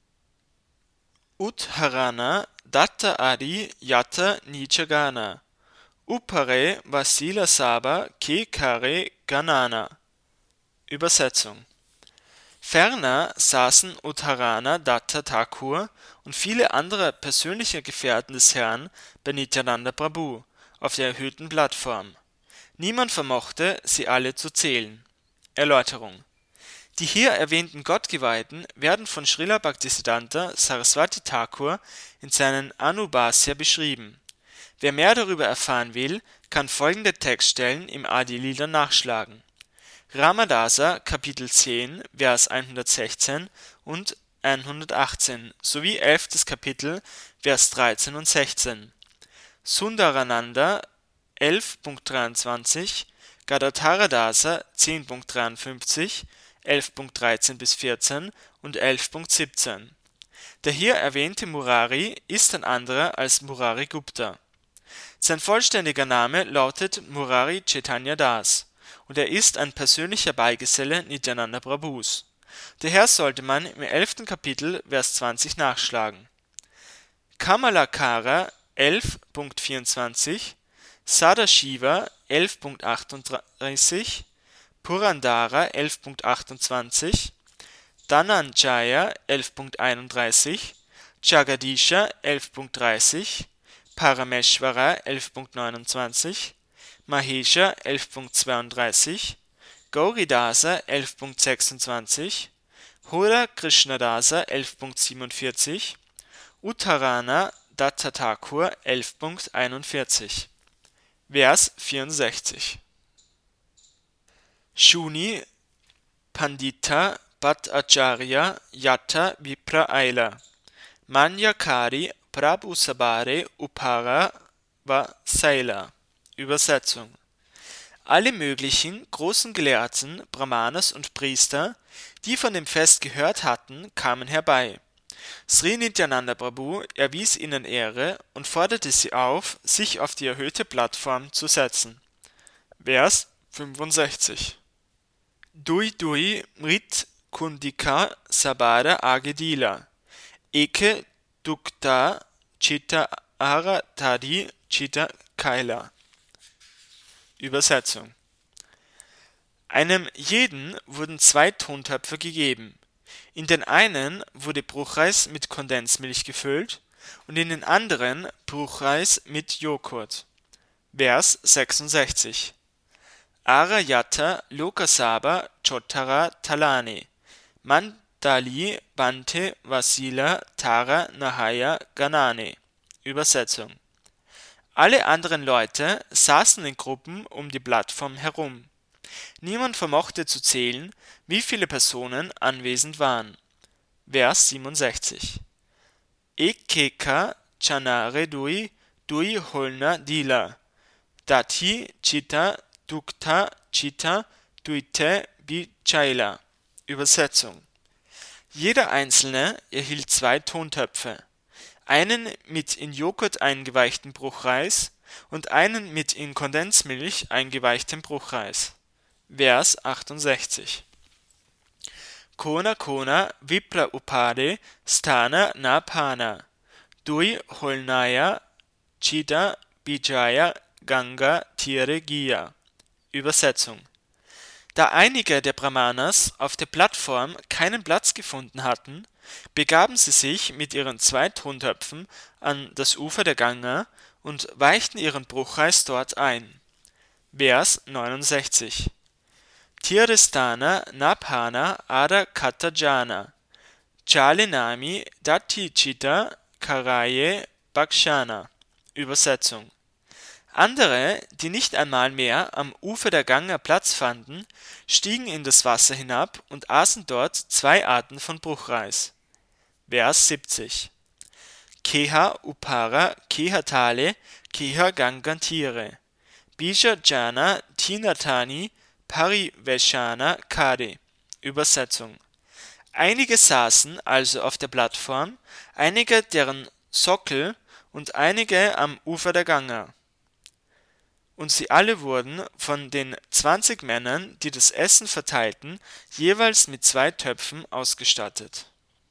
Udharana Datta Adi Yatta Nijagana Upare Vasila Saba Ke Kare Ganana. Übersetzung. Ferner saßen Uttarana Datta Thakur und viele andere persönliche Gefährten des Herrn bei Nityananda Prabhu auf der erhöhten Plattform. Niemand vermochte, sie alle zu zählen. Erläuterung: Die hier erwähnten Gottgeweihten werden von Srila Bhaktisiddhanta Saraswati Thakur in seinen Anubhasya beschrieben. Wer mehr darüber erfahren will, kann folgende Textstellen im Adi-Lila nachschlagen: Ramadasa Kapitel 10, Vers 116 und 118 sowie 11. Kapitel, Vers 13 und 16. Sundarananda 11.23, Gadadharadasa 10.53, 11.13 bis 14 und 11.17. Der hier erwähnte Murari ist ein anderer als Murari Gupta. Sein vollständiger Name lautet Murari Chaitanya Das und er ist ein persönlicher Beigeselle Nityananda Prabhus. Daher sollte man im 11. Kapitel Vers 20 nachschlagen. Kamalakara 11.24, Sadashiva 11.38, Purandara 11.28, Dhananjaya 11.31, Jagadisha 11.30, Parameshvara 11.29, Mahesha 11.32, Gauridasa 11.26, Hora Krishnadasa 11.47, Uttarana Datta Thakur 11.41. Vers 64. Shuni Pandita Bhattacharya Yatta Vipra Aila Manyakari Prabhu Sabare Upara Vasaila. Übersetzung: Alle möglichen großen Gelehrten, Brahmanas und Priester, die von dem Fest gehört hatten, kamen herbei. Sri Nityananda Prabhu erwies ihnen Ehre und forderte sie auf, sich auf die erhöhte Plattform zu setzen. Vers 65. Dui Dui Mrit Kundika Sabara Agedila Eke Dukta Chitta Aratadi Chitta Kaila. Übersetzung: Einem jeden wurden 2 Tontöpfe gegeben. In den einen wurde Bruchreis mit Kondensmilch gefüllt und in den anderen Bruchreis mit Joghurt. Vers 66. Arayata Lokasaba Chottara Talane Mandali Bante Vasila Tara Nahaya Ganane. Übersetzung: Alle anderen Leute saßen in Gruppen um die Plattform herum. Niemand vermochte zu zählen, wie viele Personen anwesend waren. Vers 67. Ekeka Chanare Dui Dui Holna Dila Dati Chitta Dukta Chitta Duite Bichaila. Übersetzung: Jeder Einzelne erhielt 2 Tontöpfe, einen mit in Joghurt eingeweichten Bruchreis und einen mit in Kondensmilch eingeweichtem Bruchreis. Vers 68. Kona Kona Vipra Upade Sthana Napana Dui Holnaya Chida Bijaya Ganga Tire Giya. Übersetzung: Da einige der Brahmanas auf der Plattform keinen Platz gefunden hatten, begaben sie sich mit ihren 2 Tontöpfen an das Ufer der Ganga und weichten ihren Bruchreis dort ein. Vers 69. Tirestana Naphana Ada Katajana Chalinami Datichita Karaye Bakshana. Übersetzung: Andere, die nicht einmal mehr am Ufer der Ganga Platz fanden, stiegen in das Wasser hinab und aßen dort 2 Arten von Bruchreis. Vers 70. Keha Upara Kehatale Keha Gangantire Bija Jana Tinatani Pariveshana Kade. Übersetzung: Einige saßen also auf der Plattform, einige deren Sockel und einige am Ufer der Ganga. Und sie alle wurden von den 20 Männern, die das Essen verteilten, jeweils mit 2 Töpfen ausgestattet.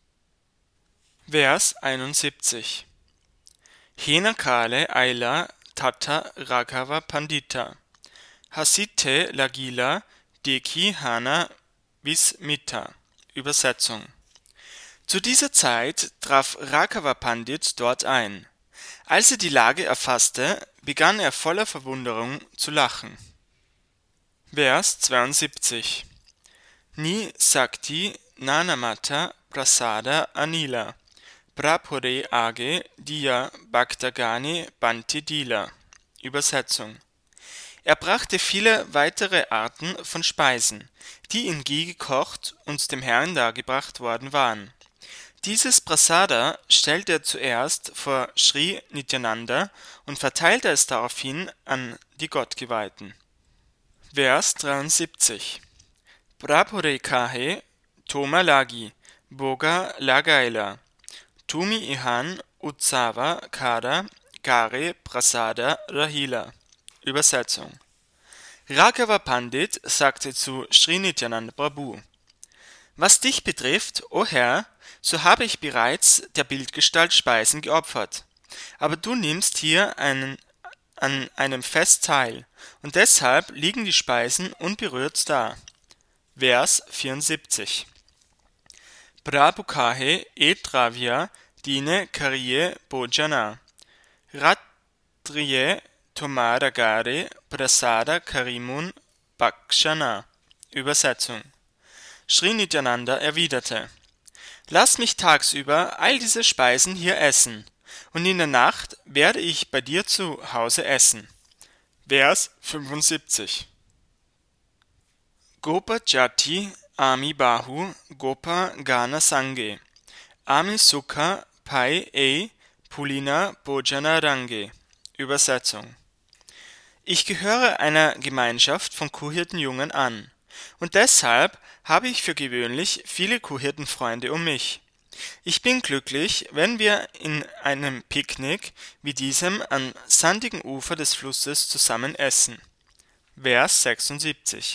Vers 71. Henakale Aila Tata Raghava Pandita Hasite Lagila Deki Hana Vismita. Übersetzung. Zu dieser Zeit traf Raghava Pandit dort ein. Als er die Lage erfasste, begann er voller Verwunderung zu lachen. Vers 72. Ni Sakti Nanamata Prasada Anila Prapore Age Diya Bhaktagani Banti Dila. Übersetzung. Er brachte viele weitere Arten von Speisen, die in Ghee gekocht und dem Herrn dargebracht worden waren. Dieses Prasada stellte er zuerst vor Sri Nityananda und verteilte es daraufhin an die Gottgeweihten. Vers 73. Prapore Kahe Toma Lagi Boga Lagaila Tumi Ihan Utsava Kada Gare Prasada Rahila. Übersetzung. Raghava Pandit sagte zu Sri Nityananda Prabhu: Was dich betrifft, o Herr, so habe ich bereits der Bildgestalt Speisen geopfert, aber du nimmst hier an einem Fest teil, und deshalb liegen die Speisen unberührt da. Vers 74. Prabhu kahe etravya dine kariye bojana ratriye tomara gare prasada karimun bakshana. Übersetzung. Sri Nityananda erwiderte: Lass mich tagsüber all diese Speisen hier essen, und in der Nacht werde ich bei dir zu Hause essen. Vers 75. Gopa Jati Ami Bahu Gopa Gana Sange Ami Sukha Pai E Pulina Bojana Range. Übersetzung. Ich gehöre einer Gemeinschaft von Kuhhirtenjungen an, und deshalb habe ich für gewöhnlich viele Kuhhirtenfreunde um mich. Ich bin glücklich, wenn wir in einem Picknick wie diesem am sandigen Ufer des Flusses zusammen essen. Vers 76.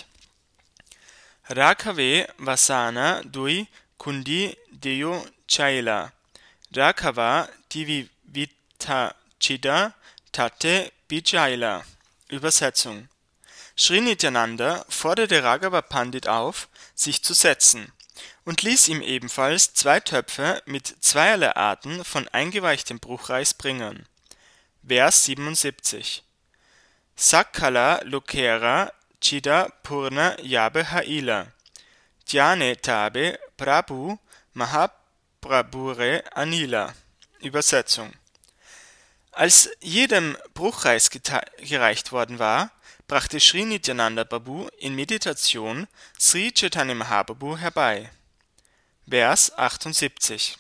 Raghave Vasana Dui Kundi Deo Chaila Raghava Divivita Chida Tate Bijaila. Übersetzung. Sri Nityananda forderte Raghava Pandit auf, sich zu setzen, und ließ ihm ebenfalls 2 Töpfe mit zweierlei Arten von eingeweichtem Bruchreis bringen. Vers 77. Sakala Lokera Chida Purna Yabe Haila Dhyane Tabe Prabhu Mahaprabhure Anila. Übersetzung. Als jedem Bruchreis gereicht worden war, brachte Sri Nityananda Prabhu in Meditation Sri Chaitanya Mahaprabhu herbei. Vers 78.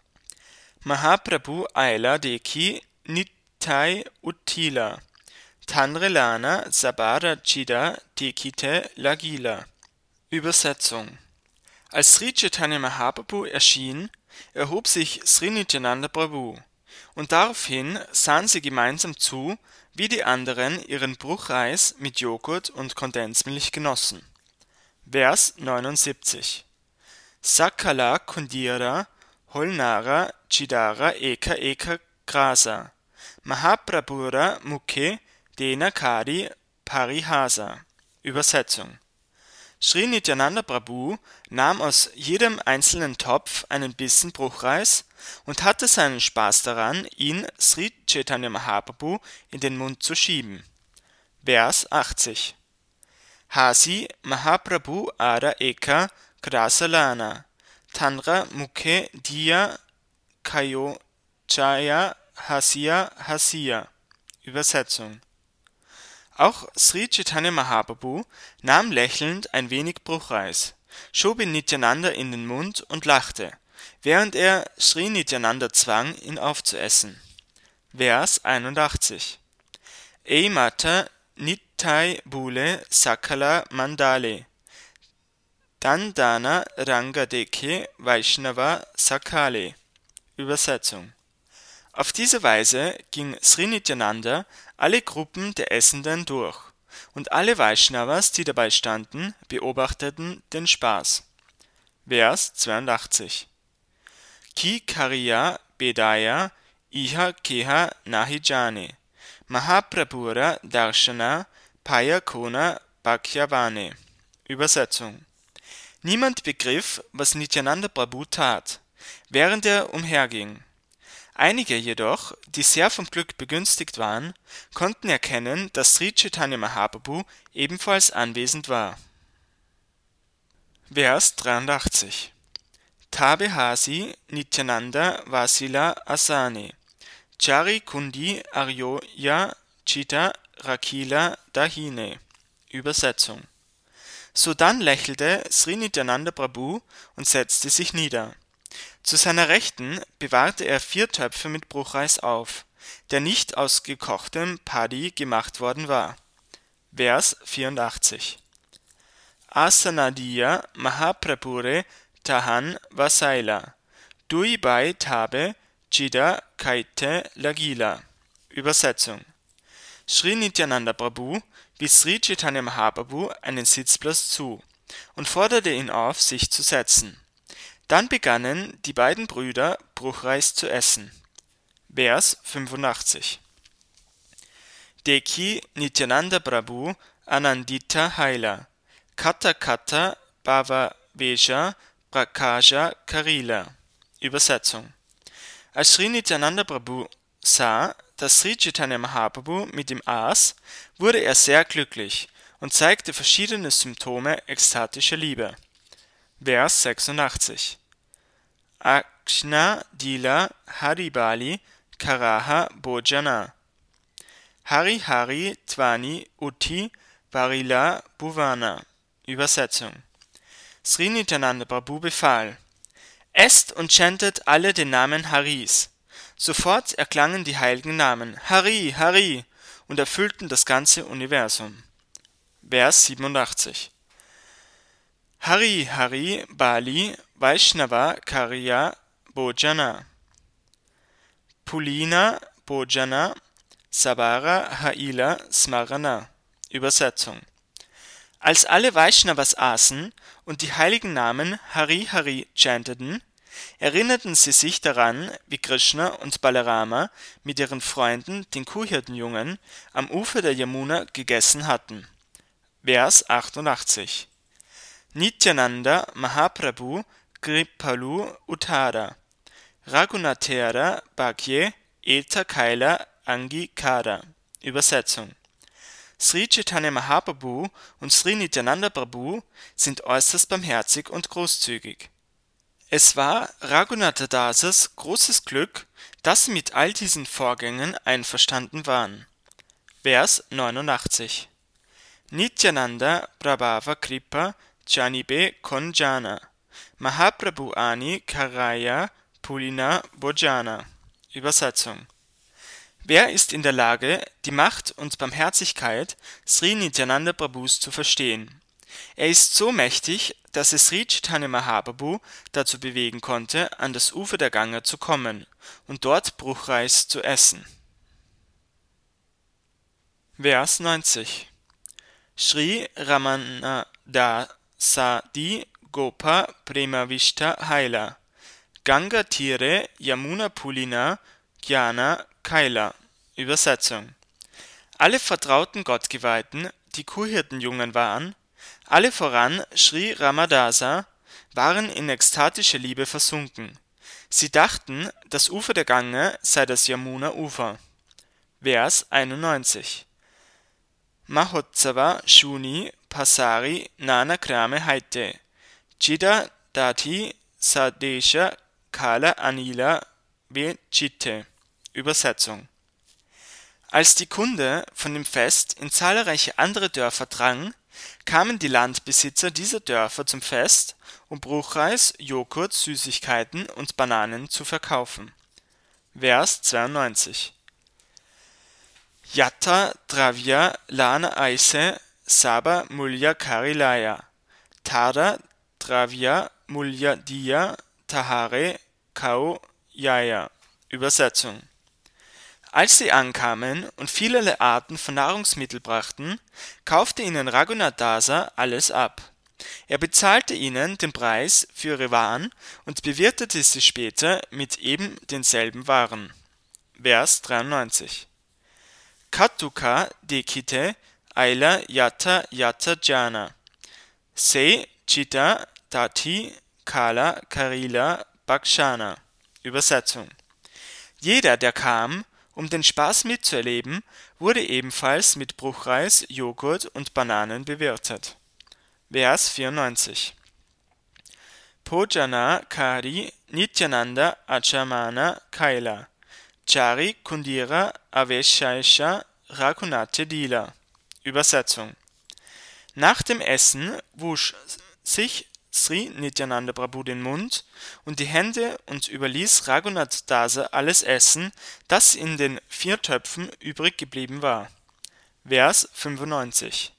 Mahaprabhu Aila Deki Nitai Uttila Tanrelana Sabara Chida Dekite Lagila. Übersetzung. Als Sri Chaitanya Mahaprabhu erschien, erhob sich Sri Nityananda Prabhu, und daraufhin sahen sie gemeinsam zu, wie die anderen ihren Bruchreis mit Joghurt und Kondensmilch genossen. Vers 79. Sakala Kundira Holnara Chidara Eka Eka Grasa Mahaprabhura Mukhe Dena Kari Parihasa. Übersetzung. Sri Nityananda Prabhu nahm aus jedem einzelnen Topf einen Bissen Bruchreis und hatte seinen Spaß daran, ihn Sri Chaitanya Mahaprabhu in den Mund zu schieben. Vers 80. Hasi Mahaprabhu Ara Eka Grasalana Tanra Mukhe Diya Kayo Chaya Hasia Hasia. Übersetzung. Auch Sri Chaitanya Mahaprabhu nahm lächelnd ein wenig Bruchreis, schob ihn Nityananda in den Mund und lachte, während er Sri Nityananda zwang, ihn aufzuessen. Vers 81. Ei Mata Nitai Bule Sakala Mandale Dandana Rangadeke Vaishnava Sakale. Übersetzung. Auf diese Weise ging Sri Nityananda alle Gruppen der Essenden durch, und alle Vaishnavas, die dabei standen, beobachteten den Spaß. Vers 82. Ki Kariya Bedaya Iha Keha Nahi Jane Mahaprabhura Darshana Paya Kona Bhakyavane. Übersetzung. Niemand begriff, was Nityananda Prabhu tat, während er umherging. Einige jedoch, die sehr vom Glück begünstigt waren, konnten erkennen, dass Sri Chaitanya Mahaprabhu ebenfalls anwesend war. Vers 83. Tabehasi Nityananda Vasila Asane Chari Kundi Aryoya Chita Rakila Dahine. Übersetzung. Sodann lächelte Sri Nityananda Prabhu und setzte sich nieder. Zu seiner Rechten bewahrte er 4 Töpfe mit Bruchreis auf, der nicht aus gekochtem Paddy gemacht worden war. Vers 84. Asanadiya Mahaprabhure Tahan Vasaila Dui Bai Tabe Chida Kaite Lagila. Übersetzung. Sri Nityananda Prabhu wies Sri Chaitanya Mahaprabhu einen Sitzplatz zu und forderte ihn auf, sich zu setzen. Dann begannen die beiden Brüder, Bruchreis zu essen. Vers 85. Dekhi Nityananda Prabhu Anandita Haila Kata Kata Bhava Veja Prakasha Karila. Übersetzung. Als Sri Nityananda Prabhu sah, dass Sri Chaitanya Mahaprabhu mit ihm aß, wurde er sehr glücklich und zeigte verschiedene Symptome ekstatischer Liebe. Vers 86. Akshna Dila Haribali Karaha Bhojana Hari Hari Tvani Uti Varila Bhuvana. Übersetzung. Sri Nityananda Prabhu befahl: Esst und chantet alle den Namen Haris. Sofort erklangen die heiligen Namen Hari, Hari und erfüllten das ganze Universum. Vers 87. Hari Hari Bali Vaishnava Karya Bhojana Pulina Bhojana Sabara Haila Smarana. Übersetzung. Als alle Vaishnavas aßen und die heiligen Namen Hari Hari chanteten, erinnerten sie sich daran, wie Krishna und Balarama mit ihren Freunden, den Kuhhirtenjungen, am Ufer der Yamuna gegessen hatten. Vers 88. Nityananda Mahaprabhu Kripalu Uttara Raghunathera Bhagye Eta Kaila Angikara. Übersetzung. Sri Chaitanya Mahaprabhu und Sri Nityananda Prabhu sind äußerst barmherzig und großzügig. Es war Raghunatha Dasas großes Glück, dass sie mit all diesen Vorgängen einverstanden waren. Vers 89. Nityananda Prabhava Kripa Janibe Konjana Mahaprabhu Ani Karaya Pulina Bhojana. Übersetzung. Wer ist in der Lage, die Macht und Barmherzigkeit Sri Nityananda Prabhus zu verstehen? Er ist so mächtig, dass es Sri Chaitanya Mahaprabhu dazu bewegen konnte, an das Ufer der Ganga zu kommen und dort Bruchreis zu essen. Vers 90. Sri Ramanadasadi Gopa Premavishta Haila Ganga Tire Yamuna Pulina Jnana Kaila. Übersetzung. Alle vertrauten Gottgeweihten, die Kuhhirtenjungen waren, alle voran Sri Ramadasa, waren in ekstatische Liebe versunken. Sie dachten, das Ufer der Ganga sei das Yamuna-Ufer. Vers 91. Mahotsava Shuni Pasari Nana Krame Haite Chida Dati Sadesha Kala Anila Vechite. Übersetzung. Als die Kunde von dem Fest in zahlreiche andere Dörfer drang, kamen die Landbesitzer dieser Dörfer zum Fest, um Bruchreis, Joghurt, Süßigkeiten und Bananen zu verkaufen. Vers 92. Yatta Dravya Lana Aise Saba Mulya Karilaya Tada Dravya Mulya Diya Tahare Kau Yaya. Übersetzung. Als sie ankamen und vielerlei Arten von Nahrungsmittel brachten, kaufte ihnen Raghunath Dasa alles ab. Er bezahlte ihnen den Preis für ihre Waren und bewirtete sie später mit eben denselben Waren. Vers 93. Katuka dekite aila yatta yatta jana Se chita Dati, Kala, Karila, Bakshana. Übersetzung: Jeder, der kam, um den Spaß mitzuerleben, wurde ebenfalls mit Bruchreis, Joghurt und Bananen bewirtet. Vers 94: Bhojana Kari Nityananda Achamana Kaila Chari Kundira Aveshaisha Raghunatha Dila. Übersetzung: Nach dem Essen wusch sich Sri Nityananda Prabhu den Mund und die Hände und überließ Raghunath Dasa alles Essen, das in den 4 Töpfen übrig geblieben war. Vers 95: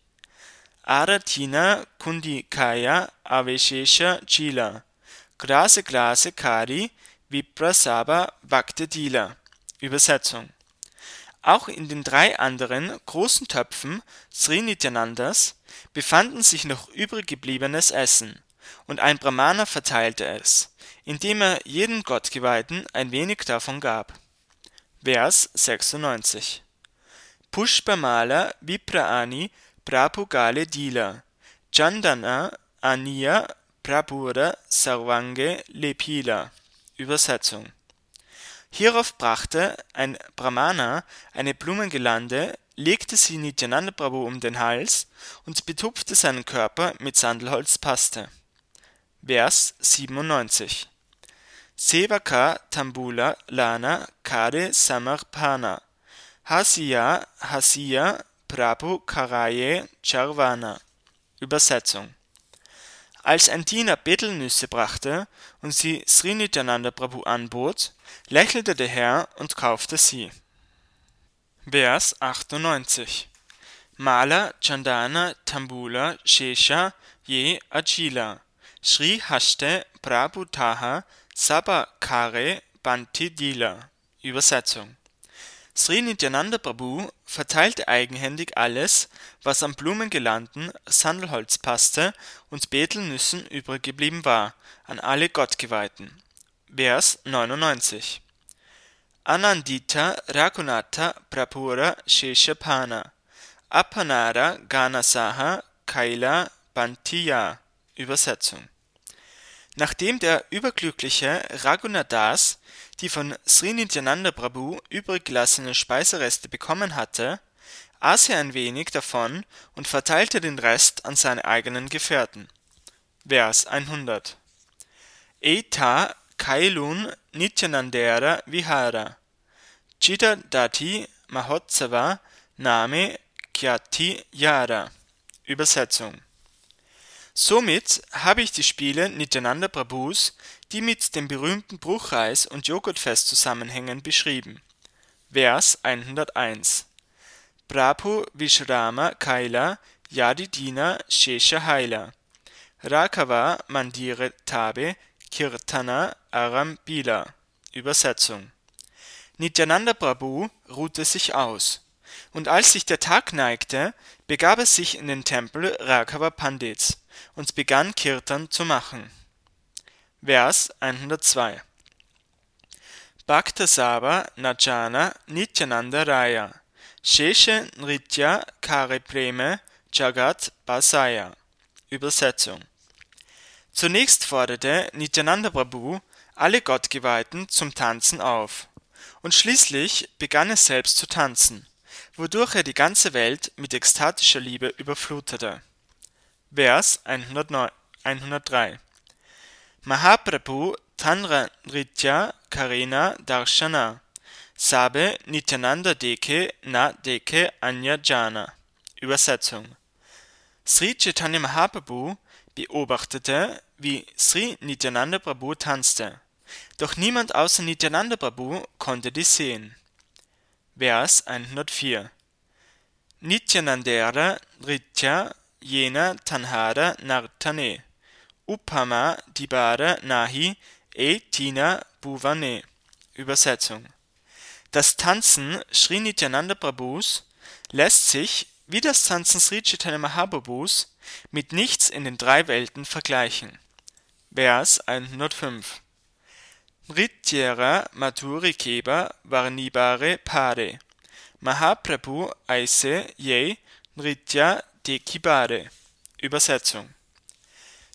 Aratina Kundikaya Aveshesha Chila Grase Grase Kari Viprasabha Vakte Dila. Übersetzung: Auch in den 3 anderen großen Töpfen Sri Nityanandas befanden sich noch übrig gebliebenes Essen, und ein Brahmana verteilte es, indem er jedem Gottgeweihten ein wenig davon gab. Vers 96: Pushpamala Vipraani Prabhugale Dila Chandana Aniya Prabhura Sarvange Lepila. Übersetzung: Hierauf brachte ein Brahmana eine Blumengirlande, legte sie Nityananda Prabhu um den Hals und betupfte seinen Körper mit Sandelholzpaste. Vers 97: Sevaka Tambula Lana Kade Samarpana Hasiya Hasiya Prabhu Karaye Charvana. Übersetzung: Als ein Diener Betelnüsse brachte und sie Sri Nityananda Prabhu anbot, lächelte der Herr und kaufte sie. Vers 98: Mala Chandana Tambula Shesha Ye Ajila Shri Hashte Prabhu Taha Sabha Kare Banti Dila. Übersetzung: Sri Nityananda Prabhu verteilte eigenhändig alles, was an Blumengirlanden, Sandelholzpaste und Betelnüssen übrig geblieben war, an alle Gottgeweihten. Vers 99: Anandita Raghunatha Prabhura Sheshapana Apanara Ganasaha Kaila Bantiya. Übersetzung: Nachdem der überglückliche Raghunath Das die von Sri Nityananda Prabhu übrig gelassenen Speisereste bekommen hatte, aß er ein wenig davon und verteilte den Rest an seine eigenen Gefährten. Vers 100: Eta Kailun Nityanandera Vihara Chita Dati Mahotsava Name Kyati Yara. Übersetzung: Somit habe ich die Spiele Nityananda Prabhus, die mit dem berühmten Bruchreis- und Joghurtfest zusammenhängen, beschrieben. Vers 101: Prabhu Vishrama Kaila Yadidina Shesha Haila Raghava Mandire Tabe Kirtana Arambila. Übersetzung: Nityananda Prabhu ruhte sich aus, und als sich der Tag neigte, begab er sich in den Tempel Raghava Pandits und begann Kirtan zu machen. Vers 102: Bhaktasava Najana Nityananda Raya Sheshe Nritya Kare Preme Jagat Basaya. Übersetzung: Zunächst forderte Nityananda Prabhu alle Gottgeweihten zum Tanzen auf, und schließlich begann er selbst zu tanzen, wodurch er die ganze Welt mit ekstatischer Liebe überflutete. Vers 103: Mahaprabhu Tanra Nritya Karena Darshana Sabe Nityananda Deke Na Deke Anya Jana. Übersetzung: Sri Chaitanya Mahaprabhu beobachtete, wie Sri Nityananda Prabhu tanzte, doch niemand außer Nityananda Prabhu konnte dies sehen. Vers 104: Nityanandera Nritya Yena Tanhara Nartane Upama Dibara Nahi E Tina Bhuvane. Übersetzung: Das Tanzen Sri Nityananda Prabhus lässt sich, wie das Tanzen Sri Chaitanya Mahaprabhus, mit nichts in den 3 Welten vergleichen. Vers 105: Nrityera Madhuri Keba Varnibare Pare Mahaprabhu Aise Ye Nritya Dekibare. Übersetzung: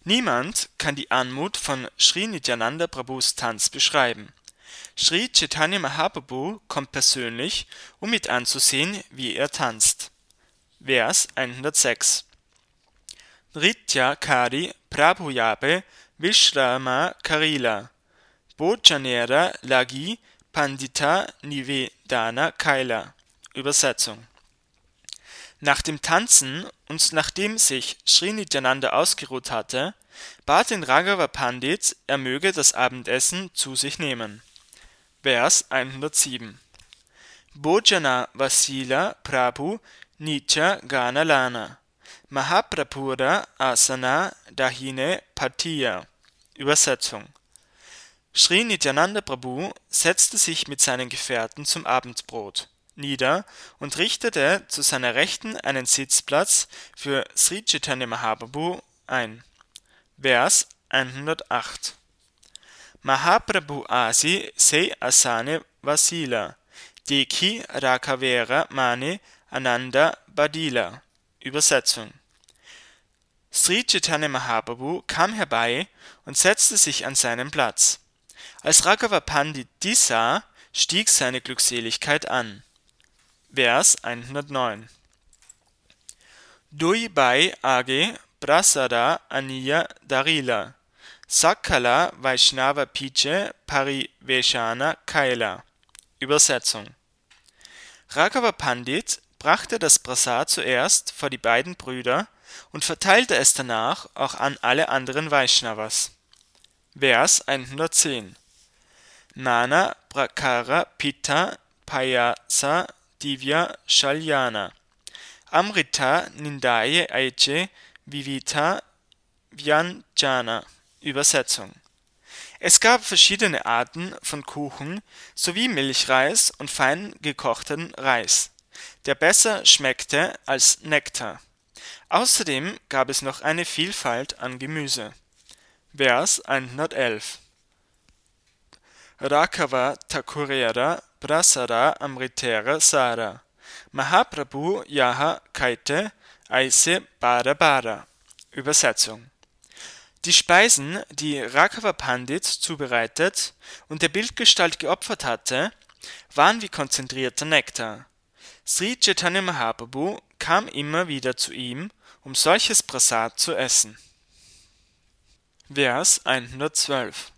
Niemand kann die Anmut von Sri Nityananda Prabhus Tanz beschreiben. Sri Chaitanya Mahaprabhu kommt persönlich, um mit anzusehen, wie er tanzt. Vers 106. Nritya Kari Prabhuyabe Vishrama Karila Bhojanera Lagi Pandita Nivedana Kaila. Übersetzung. Nach dem Tanzen und nachdem sich Sri Nityananda ausgeruht hatte, bat ihn Raghava Pandit, er möge das Abendessen zu sich nehmen. Vers 107. Bhojana Vasila Prabhu Nitya Gana Lana Mahaprabhura Asana Dahine Patiya. Übersetzung. Sri Nityananda Prabhu setzte sich mit seinen Gefährten zum Abendbrot nieder und richtete zu seiner Rechten einen Sitzplatz für Sri Chaitanya Mahaprabhu ein. Vers 108. Mahaprabhu Asi Se Asane Vasila Dekhi Rakhavera Mane Ananda Badila. Übersetzung. Sri Chaitanya Mahaprabhu kam herbei und setzte sich an seinen Platz. Als Raghava Pandit dies sah, stieg seine Glückseligkeit an. Vers 109. Dui Bai Age Prasada Aniya Darila Sakala Vaishnava Piche Pariveshana Kaila. Übersetzung. Raghava Pandit brachte das Prasad zuerst vor die beiden Brüder und verteilte es danach auch an alle anderen Vaishnavas. Vers 110. Nana Prakara Pitta Payasa Divya Shalyana Amrita Nindaye Aiche Vivita Vyanjana. Übersetzung. Es gab verschiedene Arten von Kuchen sowie Milchreis und fein gekochten Reis, der besser schmeckte als Nektar. Außerdem gab es noch eine Vielfalt an Gemüse. Vers 111. Raghava Thakurera Prasada Amritera Sara Mahaprabhu Yaha Kaite Aise Bara Bara. Übersetzung. Die Speisen, die Raghava Pandit zubereitet und der Bildgestalt geopfert hatte, waren wie konzentrierter Nektar. Sri Chaitanya Mahaprabhu kam immer wieder zu ihm, um solches Prasad zu essen. Vers 112.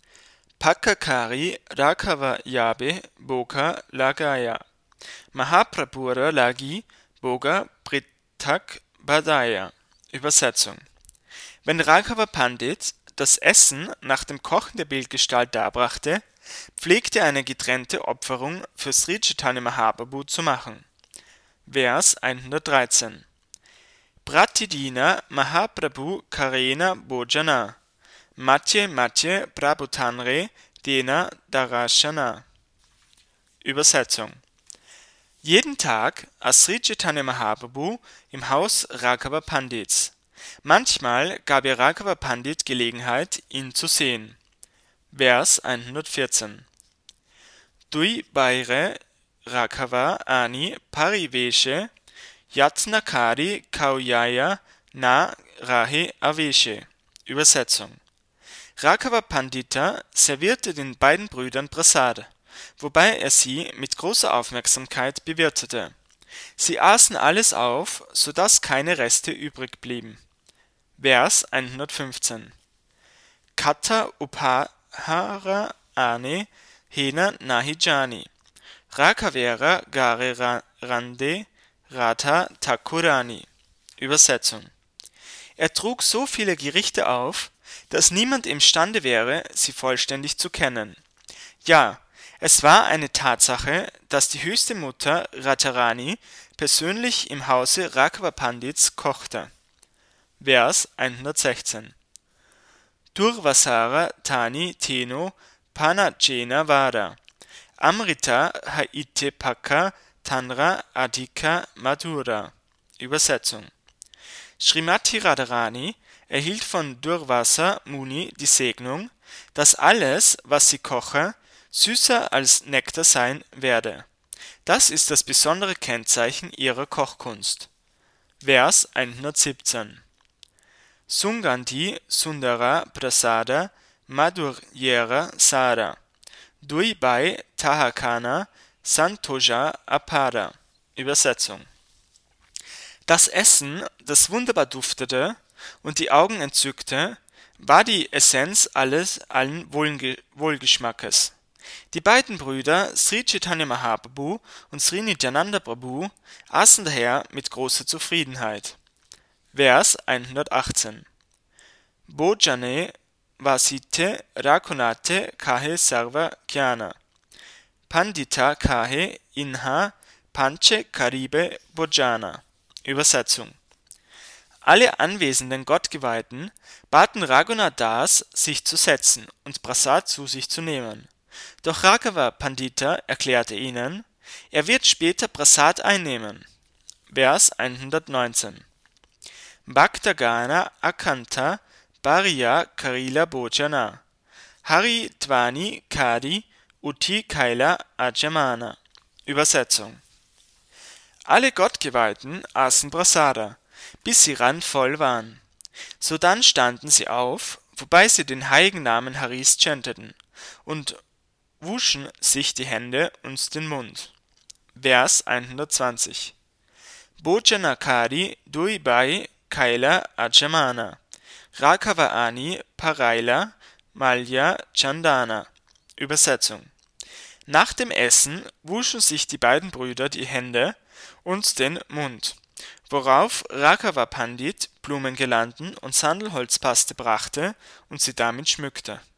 Pakakari Raghava Yabe Boga Lagaya Mahaprabhura Lagi Boga Prithak Badaya. Übersetzung. Wenn Raghava Pandit das Essen nach dem Kochen der Bildgestalt darbrachte, pflegte er eine getrennte Opferung für Sri Chaitanya Mahaprabhu zu machen. Vers 113. Pratidina Mahaprabhu Karena Bhojana Matye Matye Prabhutanre Dena Darashana. Übersetzung. Jeden Tag aß Sri Chaitanya Mahaprabhu im Haus Raghava Pandits. Manchmal gab er Raghava Pandit Gelegenheit, ihn zu sehen. Vers 114. Dui Baire Raghava Ani Pariveshe Yatnakari Kauyaya Na Rahe Aveshe. Übersetzung. Raghava Pandita servierte den beiden Brüdern Prasad, wobei er sie mit großer Aufmerksamkeit bewirtete. Sie aßen alles auf, sodass keine Reste übrig blieben. Vers 115. Kata Upahara Ane Hena Nahijani Raghavera Gare Rande Radha Thakurani. Übersetzung. Er trug so viele Gerichte auf, dass niemand imstande wäre, sie vollständig zu kennen. Ja, es war eine Tatsache, dass die höchste Mutter Radharani persönlich im Hause Raghava Pandits kochte. Vers 116. Durvasara Tani Teno Panajena Vada Amrita Haite Paka Tanra Adhika Madhura. Übersetzung. Srimati Radharani erhielt von Durvasa Muni die Segnung, dass alles, was sie koche, süßer als Nektar sein werde. Das ist das besondere Kennzeichen ihrer Kochkunst. Vers 117. Sungandhi Sundara Prasada Madhuryera Sara Dui Bai Tahakana Santoja Apara. Übersetzung: Das Essen, das wunderbar duftete und die Augen entzückte, war die Essenz allen Wohlgeschmackes. Die beiden Brüder Sri Chaitanya Mahaprabhu und Sri Nityananda Prabhu aßen daher mit großer Zufriedenheit. Vers 118: Bhojane vasite raghunate kahe sarva kyana Pandita kahe inha panche karibe bhojana. Übersetzung: Alle anwesenden Gottgeweihten baten Raghunath Das, sich zu setzen und Prasad zu sich zu nehmen. Doch Raghava Pandita erklärte ihnen, er wird später Prasad einnehmen. Vers 119: Bhaktagana Akanta Bariya Karila Bhojana Hari Dvani Kadi Uti Kaila Ajamana. Übersetzung: Alle Gottgeweihten aßen Prasada, bis sie randvoll waren. Sodann standen sie auf, wobei sie den heiligen Namen Haris chanteten, und wuschen sich die Hände und den Mund. Vers 120: Bhojana Kari Dui Bai Kaila Ajamana Raghava Ani Paraila Malya Chandana. Übersetzung: Nach dem Essen wuschen sich die beiden Brüder die Hände und den Mund, worauf Raghava Pandit Blumengirlanden und Sandelholzpaste brachte und sie damit schmückte.